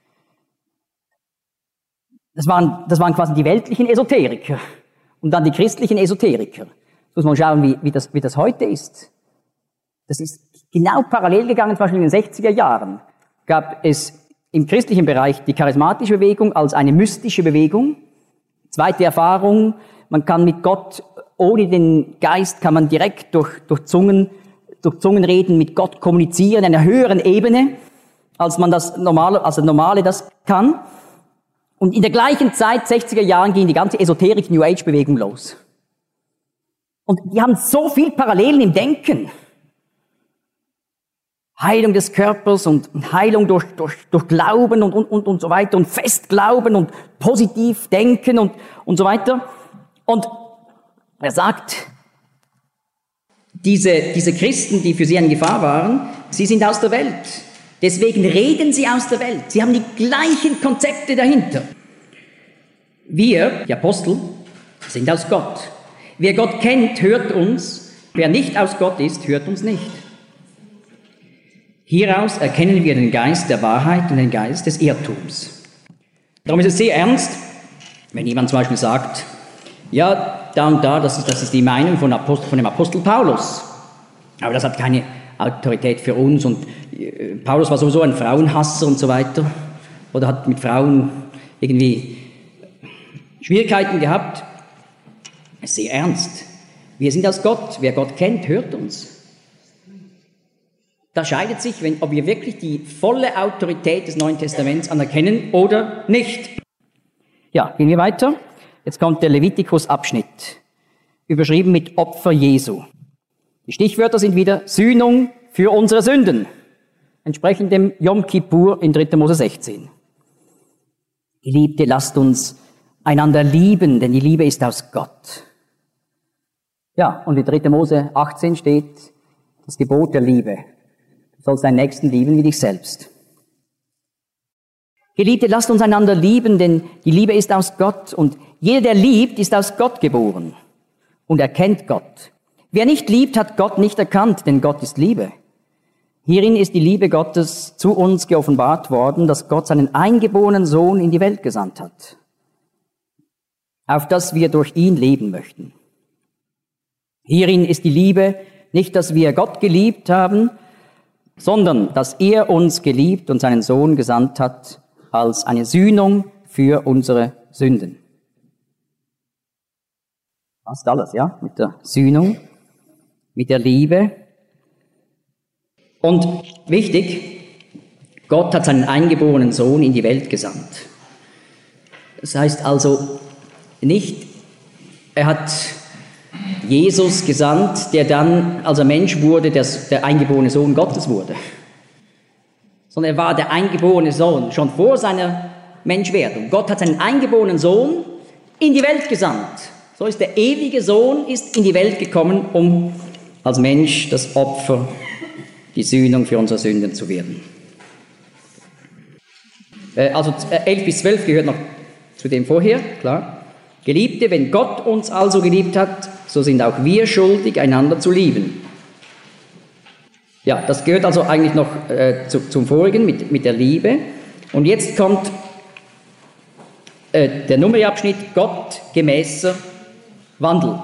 S3: Das waren, das waren quasi die weltlichen Esoteriker und dann die christlichen Esoteriker. Jetzt muss man schauen, wie, wie, das, wie das heute ist. Das ist genau parallel gegangen, zum Beispiel in den sechziger Jahren gab es im christlichen Bereich die charismatische Bewegung als eine mystische Bewegung. Zweite Erfahrung, man kann mit Gott, ohne den Geist, kann man direkt durch, durch Zungen, durch Zungenreden mit Gott kommunizieren, in einer höheren Ebene, als man das normale, als der Normale das kann. Und in der gleichen Zeit, sechziger Jahren, ging die ganze Esoterik-New Age-Bewegung los. Und die haben so viel Parallelen im Denken. Heilung des Körpers und Heilung durch, durch, durch Glauben und, und, und, und so weiter und Festglauben und positiv denken und, und so weiter. Und er sagt, diese, diese Christen, die für sie eine Gefahr waren, sie sind aus der Welt. Deswegen reden sie aus der Welt. Sie haben die gleichen Konzepte dahinter. Wir, die Apostel, sind aus Gott. Wer Gott kennt, hört uns. Wer nicht aus Gott ist, hört uns nicht. Hieraus erkennen wir den Geist der Wahrheit und den Geist des Irrtums. Darum ist es sehr ernst, wenn jemand zum Beispiel sagt, ja, da und da, das ist, das ist die Meinung von, Apostel, von dem Apostel Paulus. Aber das hat keine Autorität für uns und äh, Paulus war sowieso ein Frauenhasser und so weiter. Oder hat mit Frauen irgendwie Schwierigkeiten gehabt. Es ist sehr ernst. Wir sind aus Gott. Wer Gott kennt, hört uns. Da scheidet sich, wenn, ob wir wirklich die volle Autorität des Neuen Testaments anerkennen oder nicht. Ja, gehen wir weiter. Jetzt kommt der Levitikus-Abschnitt, überschrieben mit Opfer Jesu. Die Stichwörter sind wieder Sühnung für unsere Sünden, entsprechend dem Yom Kippur in dritter Mose sechzehn. Geliebte, lasst uns einander lieben, denn die Liebe ist aus Gott. Ja, und in dritter Mose achtzehn steht das Gebot der Liebe. Du sollst deinen Nächsten lieben wie dich selbst. Geliebte, lasst uns einander lieben, denn die Liebe ist aus Gott und jeder, der liebt, ist aus Gott geboren und erkennt Gott. Wer nicht liebt, hat Gott nicht erkannt, denn Gott ist Liebe. Hierin ist die Liebe Gottes zu uns geoffenbart worden, dass Gott seinen eingeborenen Sohn in die Welt gesandt hat, auf dass wir durch ihn leben möchten. Hierin ist die Liebe nicht, dass wir Gott geliebt haben, sondern dass er uns geliebt und seinen Sohn gesandt hat als eine Sühnung für unsere Sünden. Fast alles, ja, mit der Sühnung, mit der Liebe. Und wichtig, Gott hat seinen eingeborenen Sohn in die Welt gesandt. Das heißt also nicht, er hat Jesus gesandt, der dann, als er Mensch wurde, der, der eingeborene Sohn Gottes wurde. Sondern er war der eingeborene Sohn, schon vor seiner Menschwerdung. Gott hat seinen eingeborenen Sohn in die Welt gesandt. So ist der ewige Sohn ist in die Welt gekommen, um als Mensch das Opfer, die Sühnung für unsere Sünden zu werden. Äh, also elf bis zwölf gehört noch zu dem vorher, klar. Geliebte, wenn Gott uns also geliebt hat, so sind auch wir schuldig, einander zu lieben. Ja, das gehört also eigentlich noch äh, zu, zum vorigen mit, mit der Liebe. Und jetzt kommt äh, der Nummerabschnitt Gott gemäßer Wandel.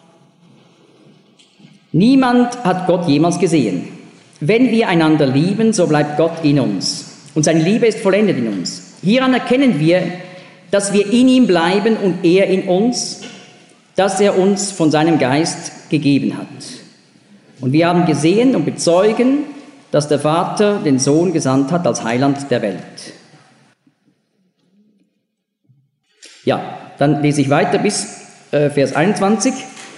S3: Niemand hat Gott jemals gesehen. Wenn wir einander lieben, so bleibt Gott in uns. Und seine Liebe ist vollendet in uns. Hieran erkennen wir, dass wir in ihm bleiben und er in uns, dass er uns von seinem Geist gegeben hat. Und wir haben gesehen und bezeugen, dass der Vater den Sohn gesandt hat als Heiland der Welt. Ja, dann lese ich weiter bis äh, Vers einundzwanzig.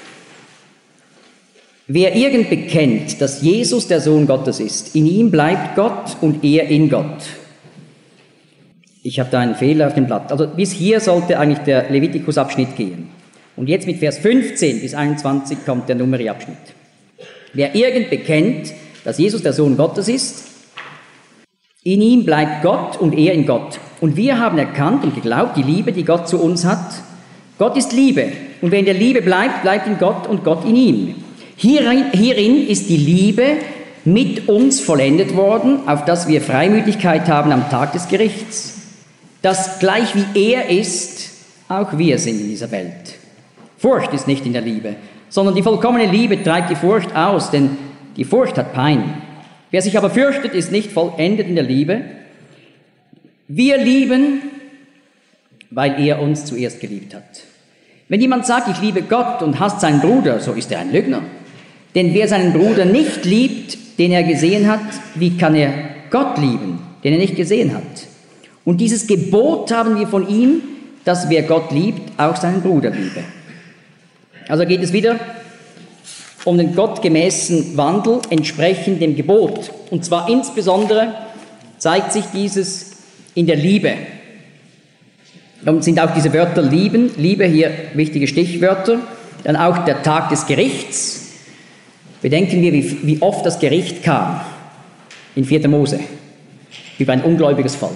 S3: Wer irgend bekennt, dass Jesus der Sohn Gottes ist, in ihm bleibt Gott und er in Gott. Ich habe da einen Fehler auf dem Blatt. Also bis hier sollte eigentlich der Levitikus-Abschnitt gehen. Und jetzt mit Vers fünfzehn bis einundzwanzig kommt der Numeri-Abschnitt. Wer irgend bekennt, dass Jesus der Sohn Gottes ist, in ihm bleibt Gott und er in Gott. Und wir haben erkannt und geglaubt, die Liebe, die Gott zu uns hat. Gott ist Liebe. Und wer in der Liebe bleibt, bleibt in Gott und Gott in ihm. Hierin, hierin ist die Liebe mit uns vollendet worden, auf dass wir Freimütigkeit haben am Tag des Gerichts. Dass gleich wie er ist, auch wir sind in dieser Welt. Furcht ist nicht in der Liebe, sondern die vollkommene Liebe treibt die Furcht aus, denn die Furcht hat Pein. Wer sich aber fürchtet, ist nicht vollendet in der Liebe. Wir lieben, weil er uns zuerst geliebt hat. Wenn jemand sagt, ich liebe Gott und hasst seinen Bruder, so ist er ein Lügner. Denn wer seinen Bruder nicht liebt, den er gesehen hat, wie kann er Gott lieben, den er nicht gesehen hat? Und dieses Gebot haben wir von ihm, dass wer Gott liebt, auch seinen Bruder liebe. Also geht es wieder um den gottgemäßen Wandel entsprechend dem Gebot. Und zwar insbesondere zeigt sich dieses in der Liebe. Darum sind auch diese Wörter lieben, Liebe hier wichtige Stichwörter. Dann auch der Tag des Gerichts. Bedenken wir, wie, wie oft das Gericht kam in vierter Mose über ein ungläubiges Volk.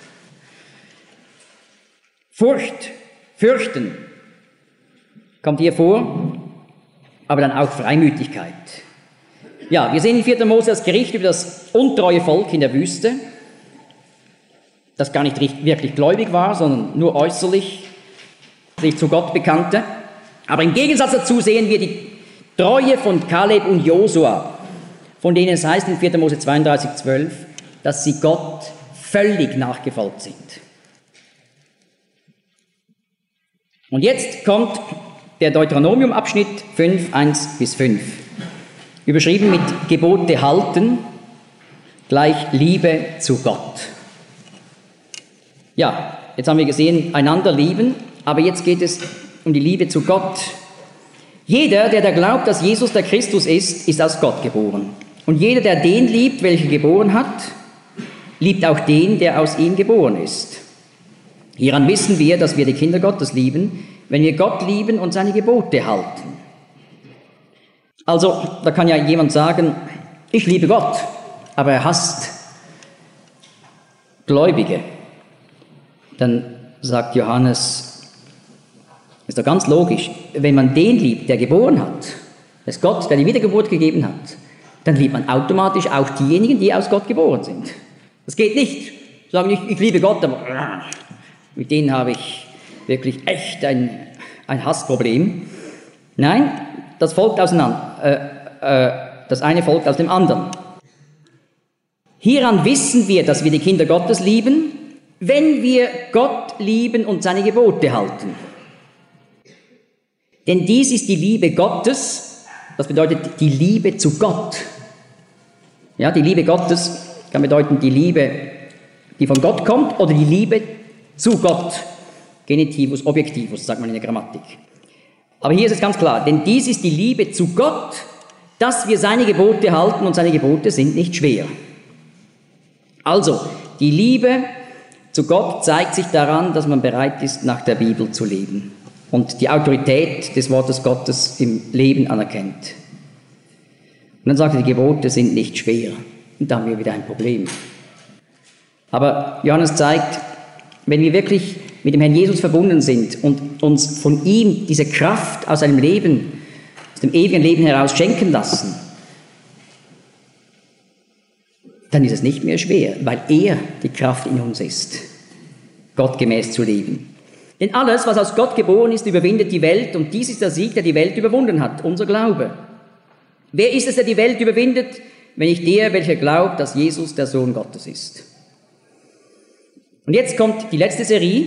S3: Furcht, fürchten kommt hier vor, aber dann auch Freimütigkeit. Ja, wir sehen in vierter Mose das Gericht über das untreue Volk in der Wüste, das gar nicht wirklich gläubig war, sondern nur äußerlich sich zu Gott bekannte. Aber im Gegensatz dazu sehen wir die Treue von Kaleb und Josua, von denen es heißt in vierter Mose zweiunddreißig, zwölf, dass sie Gott völlig nachgefolgt sind. Und jetzt kommt der Deuteronomium-Abschnitt fünf, eins bis fünf. Überschrieben mit Gebote halten, gleich Liebe zu Gott. Ja, jetzt haben wir gesehen, einander lieben, aber jetzt geht es um die Liebe zu Gott. Jeder, der da glaubt, dass Jesus der Christus ist, ist aus Gott geboren. Und jeder, der den liebt, welcher geboren hat, liebt auch den, der aus ihm geboren ist. Hieran wissen wir, dass wir die Kinder Gottes lieben, wenn wir Gott lieben und seine Gebote halten. Also, da kann ja jemand sagen, ich liebe Gott, aber er hasst Gläubige. Dann sagt Johannes, ist doch ganz logisch, wenn man den liebt, der geboren hat, das ist Gott, der die Wiedergeburt gegeben hat, dann liebt man automatisch auch diejenigen, die aus Gott geboren sind. Das geht nicht. Sagen, ich, ich liebe Gott, aber mit denen habe ich wirklich echt ein, ein Hassproblem. Nein, das folgt auseinander. Äh, äh, das eine folgt aus dem anderen. Hieran wissen wir, dass wir die Kinder Gottes lieben, wenn wir Gott lieben und seine Gebote halten. Denn dies ist die Liebe Gottes, das bedeutet die Liebe zu Gott. Ja, die Liebe Gottes kann bedeuten die Liebe, die von Gott kommt, oder die Liebe zu Gott. Genitivus, Objektivus, sagt man in der Grammatik. Aber hier ist es ganz klar, denn dies ist die Liebe zu Gott, dass wir seine Gebote halten, und seine Gebote sind nicht schwer. Also, die Liebe zu Gott zeigt sich daran, dass man bereit ist, nach der Bibel zu leben und die Autorität des Wortes Gottes im Leben anerkennt. Und dann sagt er, die Gebote sind nicht schwer. Und da haben wir wieder ein Problem. Aber Johannes zeigt, wenn wir wirklich mit dem Herrn Jesus verbunden sind und uns von ihm diese Kraft aus einem Leben, aus dem ewigen Leben heraus schenken lassen, dann ist es nicht mehr schwer, weil er die Kraft in uns ist, gottgemäß zu leben. Denn alles, was aus Gott geboren ist, überwindet die Welt, und dies ist der Sieg, der die Welt überwunden hat, unser Glaube. Wer ist es, der die Welt überwindet, wenn nicht der, welcher glaubt, dass Jesus der Sohn Gottes ist? Und jetzt kommt die letzte Serie,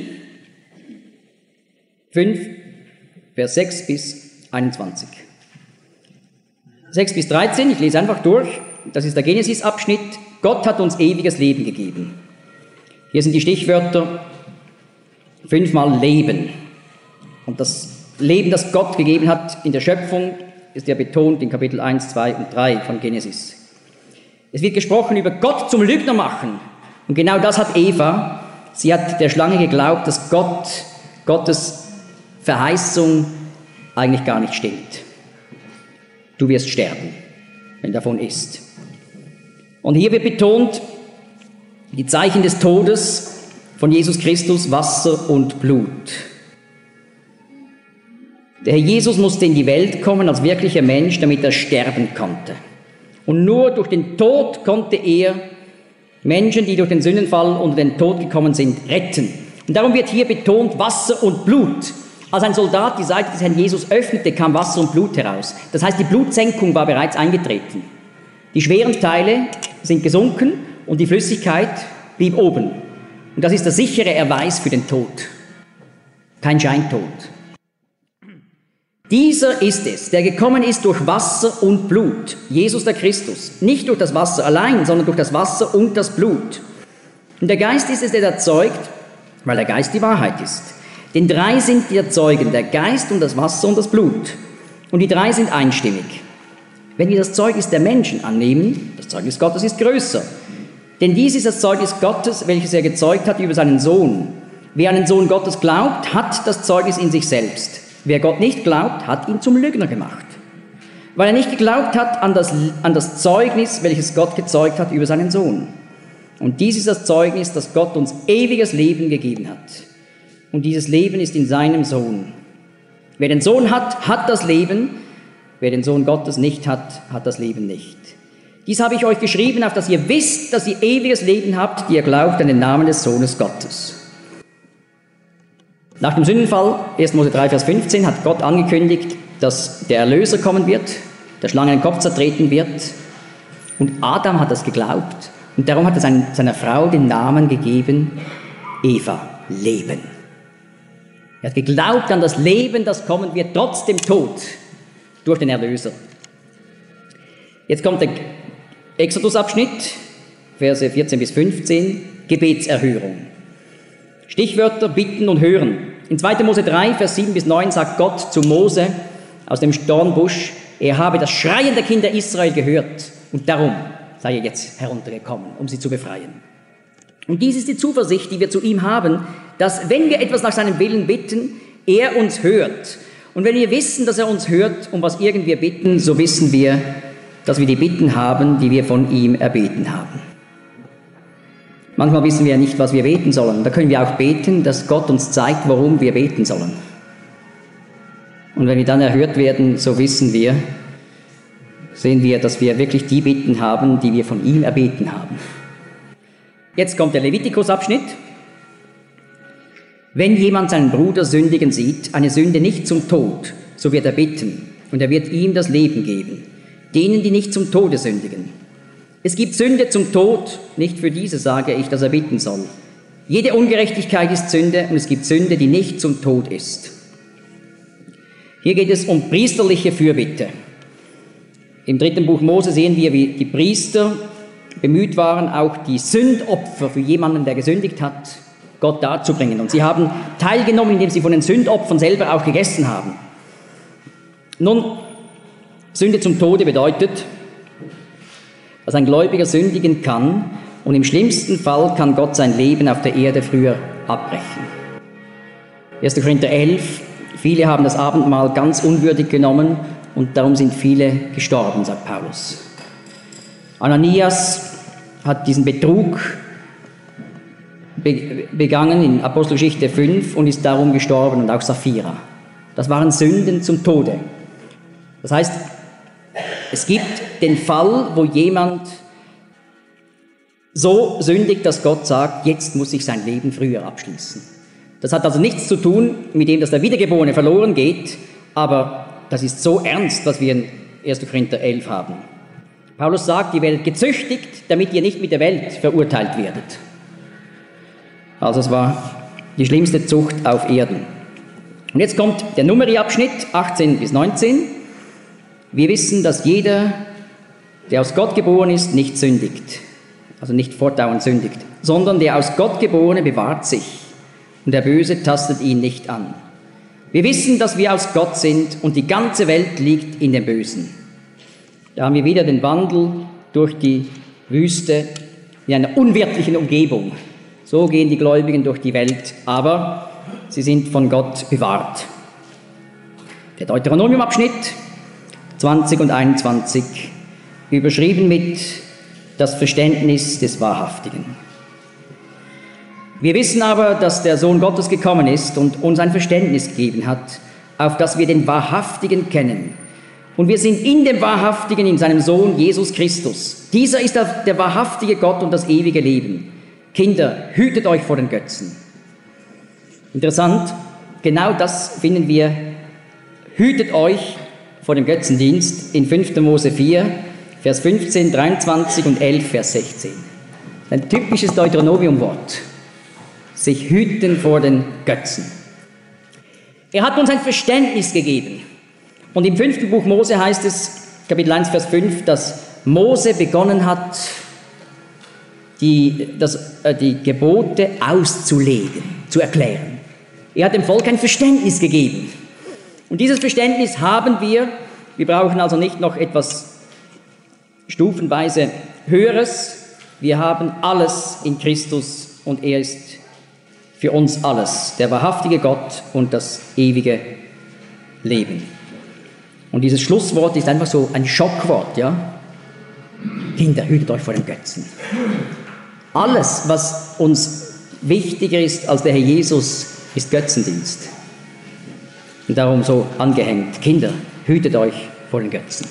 S3: fünf, Vers sechs bis einundzwanzig. sechs bis dreizehn, ich lese einfach durch, das ist der Genesis-Abschnitt. Gott hat uns ewiges Leben gegeben. Hier sind die Stichwörter, fünfmal Leben. Und das Leben, das Gott gegeben hat in der Schöpfung, ist ja betont in Kapitel eins, zwei und drei von Genesis. Es wird gesprochen über Gott zum Lügner machen. Und genau das hat Eva. Sie hat der Schlange geglaubt, dass Gott, Gottes Verheißung eigentlich gar nicht stimmt. Du wirst sterben, wenn davon isst. Und hier wird betont, die Zeichen des Todes von Jesus Christus, Wasser und Blut. Der Herr Jesus musste in die Welt kommen als wirklicher Mensch, damit er sterben konnte. Und nur durch den Tod konnte er Menschen, die durch den Sündenfall unter den Tod gekommen sind, retten. Und darum wird hier betont Wasser und Blut. Als ein Soldat die Seite des Herrn Jesus öffnete, kam Wasser und Blut heraus. Das heißt, die Blutsenkung war bereits eingetreten. Die schweren Teile sind gesunken und die Flüssigkeit blieb oben. Und das ist der sichere Erweis für den Tod. Kein Scheintod. Dieser ist es, der gekommen ist durch Wasser und Blut, Jesus der Christus. Nicht durch das Wasser allein, sondern durch das Wasser und das Blut. Und der Geist ist es, der erzeugt, weil der Geist die Wahrheit ist. Denn drei sind die Erzeugen, der Geist und das Wasser und das Blut. Und die drei sind einstimmig. Wenn wir das Zeugnis der Menschen annehmen, das Zeugnis Gottes ist größer. Denn dies ist das Zeugnis Gottes, welches er gezeugt hat über seinen Sohn. Wer an den Sohn Gottes glaubt, hat das Zeugnis in sich selbst. Wer Gott nicht glaubt, hat ihn zum Lügner gemacht. Weil er nicht geglaubt hat an das, an das Zeugnis, welches Gott gezeugt hat über seinen Sohn. Und dies ist das Zeugnis, dass Gott uns ewiges Leben gegeben hat. Und dieses Leben ist in seinem Sohn. Wer den Sohn hat, hat das Leben. Wer den Sohn Gottes nicht hat, hat das Leben nicht. Dies habe ich euch geschrieben, auf dass ihr wisst, dass ihr ewiges Leben habt, die ihr glaubt an den Namen des Sohnes Gottes. Nach dem Sündenfall, erster Mose drei, Vers fünfzehn, hat Gott angekündigt, dass der Erlöser kommen wird, der Schlange den Kopf zertreten wird. Und Adam hat das geglaubt. Und darum hat er sein, seiner Frau den Namen gegeben, Eva, Leben. Er hat geglaubt an das Leben, das kommen wird, trotz dem Tod, durch den Erlöser. Jetzt kommt der Exodus-Abschnitt, Verse vierzehn bis fünfzehn, Gebetserhörung. Stichwörter bitten und hören. In zweiter Mose drei, Vers sieben bis neun sagt Gott zu Mose aus dem Dornbusch, er habe das Schreien der Kinder Israel gehört und darum sei er jetzt heruntergekommen, um sie zu befreien. Und dies ist die Zuversicht, die wir zu ihm haben, dass wenn wir etwas nach seinem Willen bitten, er uns hört. Und wenn wir wissen, dass er uns hört, um was irgend wir bitten, so wissen wir, dass wir die Bitten haben, die wir von ihm erbeten haben. Manchmal wissen wir ja nicht, was wir beten sollen. Da können wir auch beten, dass Gott uns zeigt, warum wir beten sollen. Und wenn wir dann erhört werden, so wissen wir, sehen wir, dass wir wirklich die Bitten haben, die wir von ihm erbeten haben. Jetzt kommt der Levitikus-Abschnitt. Wenn jemand seinen Bruder sündigen sieht, eine Sünde nicht zum Tod, so wird er bitten, und er wird ihm das Leben geben, denen, die nicht zum Tode sündigen. Es gibt Sünde zum Tod, nicht für diese sage ich, dass er bitten soll. Jede Ungerechtigkeit ist Sünde, und es gibt Sünde, die nicht zum Tod ist. Hier geht es um priesterliche Fürbitte. Im dritten Buch Mose sehen wir, wie die Priester bemüht waren, auch die Sündopfer für jemanden, der gesündigt hat, Gott darzubringen. Und sie haben teilgenommen, indem sie von den Sündopfern selber auch gegessen haben. Nun, Sünde zum Tode bedeutet, dass ein Gläubiger sündigen kann und im schlimmsten Fall kann Gott sein Leben auf der Erde früher abbrechen. erster Korinther elf, viele haben das Abendmahl ganz unwürdig genommen und darum sind viele gestorben, sagt Paulus. Ananias hat diesen Betrug begangen in Apostelgeschichte fünf und ist darum gestorben, und auch Sapphira. Das waren Sünden zum Tode. Das heißt, es gibt den Fall, wo jemand so sündigt, dass Gott sagt, jetzt muss ich sein Leben früher abschließen. Das hat also nichts zu tun mit dem, dass der Wiedergeborene verloren geht, aber das ist so ernst, was wir in erster Korinther elf haben. Paulus sagt, die Welt gezüchtigt, damit ihr nicht mit der Welt verurteilt werdet. Also es war die schlimmste Zucht auf Erden. Und jetzt kommt der Numeri-Abschnitt, achtzehn bis neunzehn. Wir wissen, dass jeder, der aus Gott geboren ist, nicht sündigt, also nicht fortdauernd sündigt, sondern der aus Gott Geborene bewahrt sich und der Böse tastet ihn nicht an. Wir wissen, dass wir aus Gott sind und die ganze Welt liegt in dem Bösen. Da haben wir wieder den Wandel durch die Wüste in einer unwirtlichen Umgebung. So gehen die Gläubigen durch die Welt, aber sie sind von Gott bewahrt. Der Deuteronomium-Abschnitt zwanzig und einundzwanzig, überschrieben mit das Verständnis des Wahrhaftigen. Wir wissen aber, dass der Sohn Gottes gekommen ist und uns ein Verständnis gegeben hat, auf das wir den Wahrhaftigen kennen. Und wir sind in dem Wahrhaftigen, in seinem Sohn Jesus Christus. Dieser ist der wahrhaftige Gott und das ewige Leben. Kinder, hütet euch vor den Götzen. Interessant, genau das finden wir, hütet euch vor dem Götzendienst in fünfter Mose vier, Vers fünfzehn, dreiundzwanzig und elf, Vers sechzehn. Ein typisches Deuteronomium-Wort. Sich hüten vor den Götzen. Er hat uns ein Verständnis gegeben. Und im fünften Buch Mose heißt es, Kapitel eins, Vers fünf, dass Mose begonnen hat, die, das, äh, die Gebote auszulegen, zu erklären. Er hat dem Volk ein Verständnis gegeben. Und dieses Verständnis haben wir. Wir brauchen also nicht noch etwas stufenweise Höheres. Wir haben alles in Christus und er ist für uns alles, der wahrhaftige Gott und das ewige Leben. Und dieses Schlusswort ist einfach so ein Schockwort, ja? Kinder, hütet euch vor den Götzen. Alles, was uns wichtiger ist als der Herr Jesus, ist Götzendienst. Und darum so angehängt, Kinder, hütet euch vor den Götzen.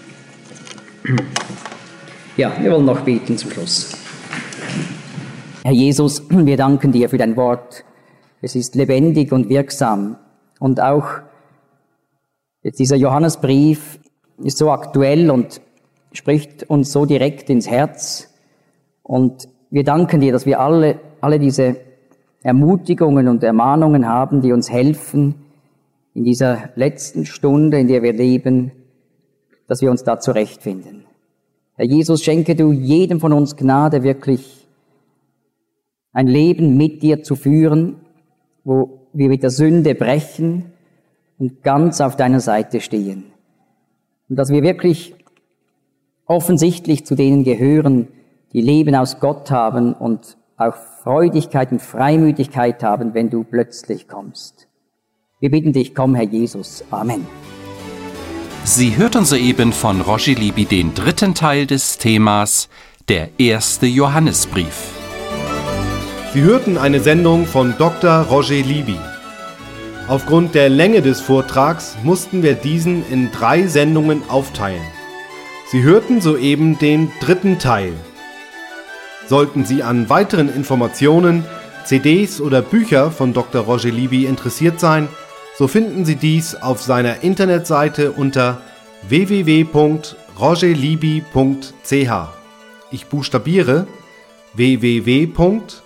S3: Ja, wir wollen noch beten zum Schluss. Herr Jesus, wir danken dir für dein Wort. Es ist lebendig und wirksam. Und auch jetzt dieser Johannesbrief ist so aktuell und spricht uns so direkt ins Herz. Und wir danken dir, dass wir alle, alle diese Ermutigungen und Ermahnungen haben, die uns helfen, in dieser letzten Stunde, in der wir leben, dass wir uns da zurechtfinden. Herr Jesus, schenke du jedem von uns Gnade, wirklich ein Leben mit dir zu führen, wo wir mit der Sünde brechen und ganz auf deiner Seite stehen. Und dass wir wirklich offensichtlich zu denen gehören, die Leben aus Gott haben und auch Freudigkeit und Freimütigkeit haben, wenn du plötzlich kommst. Wir bitten dich, komm, Herr Jesus. Amen.
S2: Sie hörten soeben von Roger Libby den dritten Teil des Themas Der erste Johannesbrief.
S1: Sie hörten eine Sendung von Doktor Roger Libby. Aufgrund der Länge des Vortrags mussten wir diesen in drei Sendungen aufteilen. Sie hörten soeben den dritten Teil. Sollten Sie an weiteren Informationen, C Ds oder Bücher von Doktor Roger Libby interessiert sein, so finden Sie dies auf seiner Internetseite unter w w w punkt roger libby punkt c h. Ich buchstabiere w w w punkt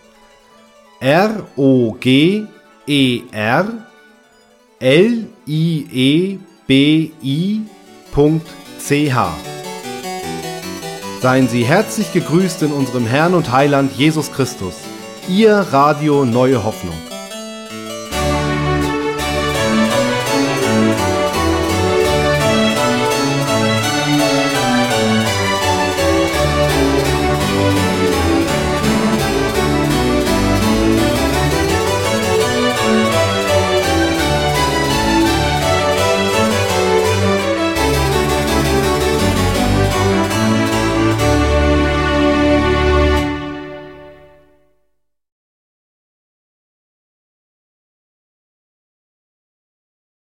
S1: roger libby punkt c h. Seien Sie herzlich gegrüßt in unserem Herrn und Heiland Jesus Christus. Ihr Radio Neue Hoffnung.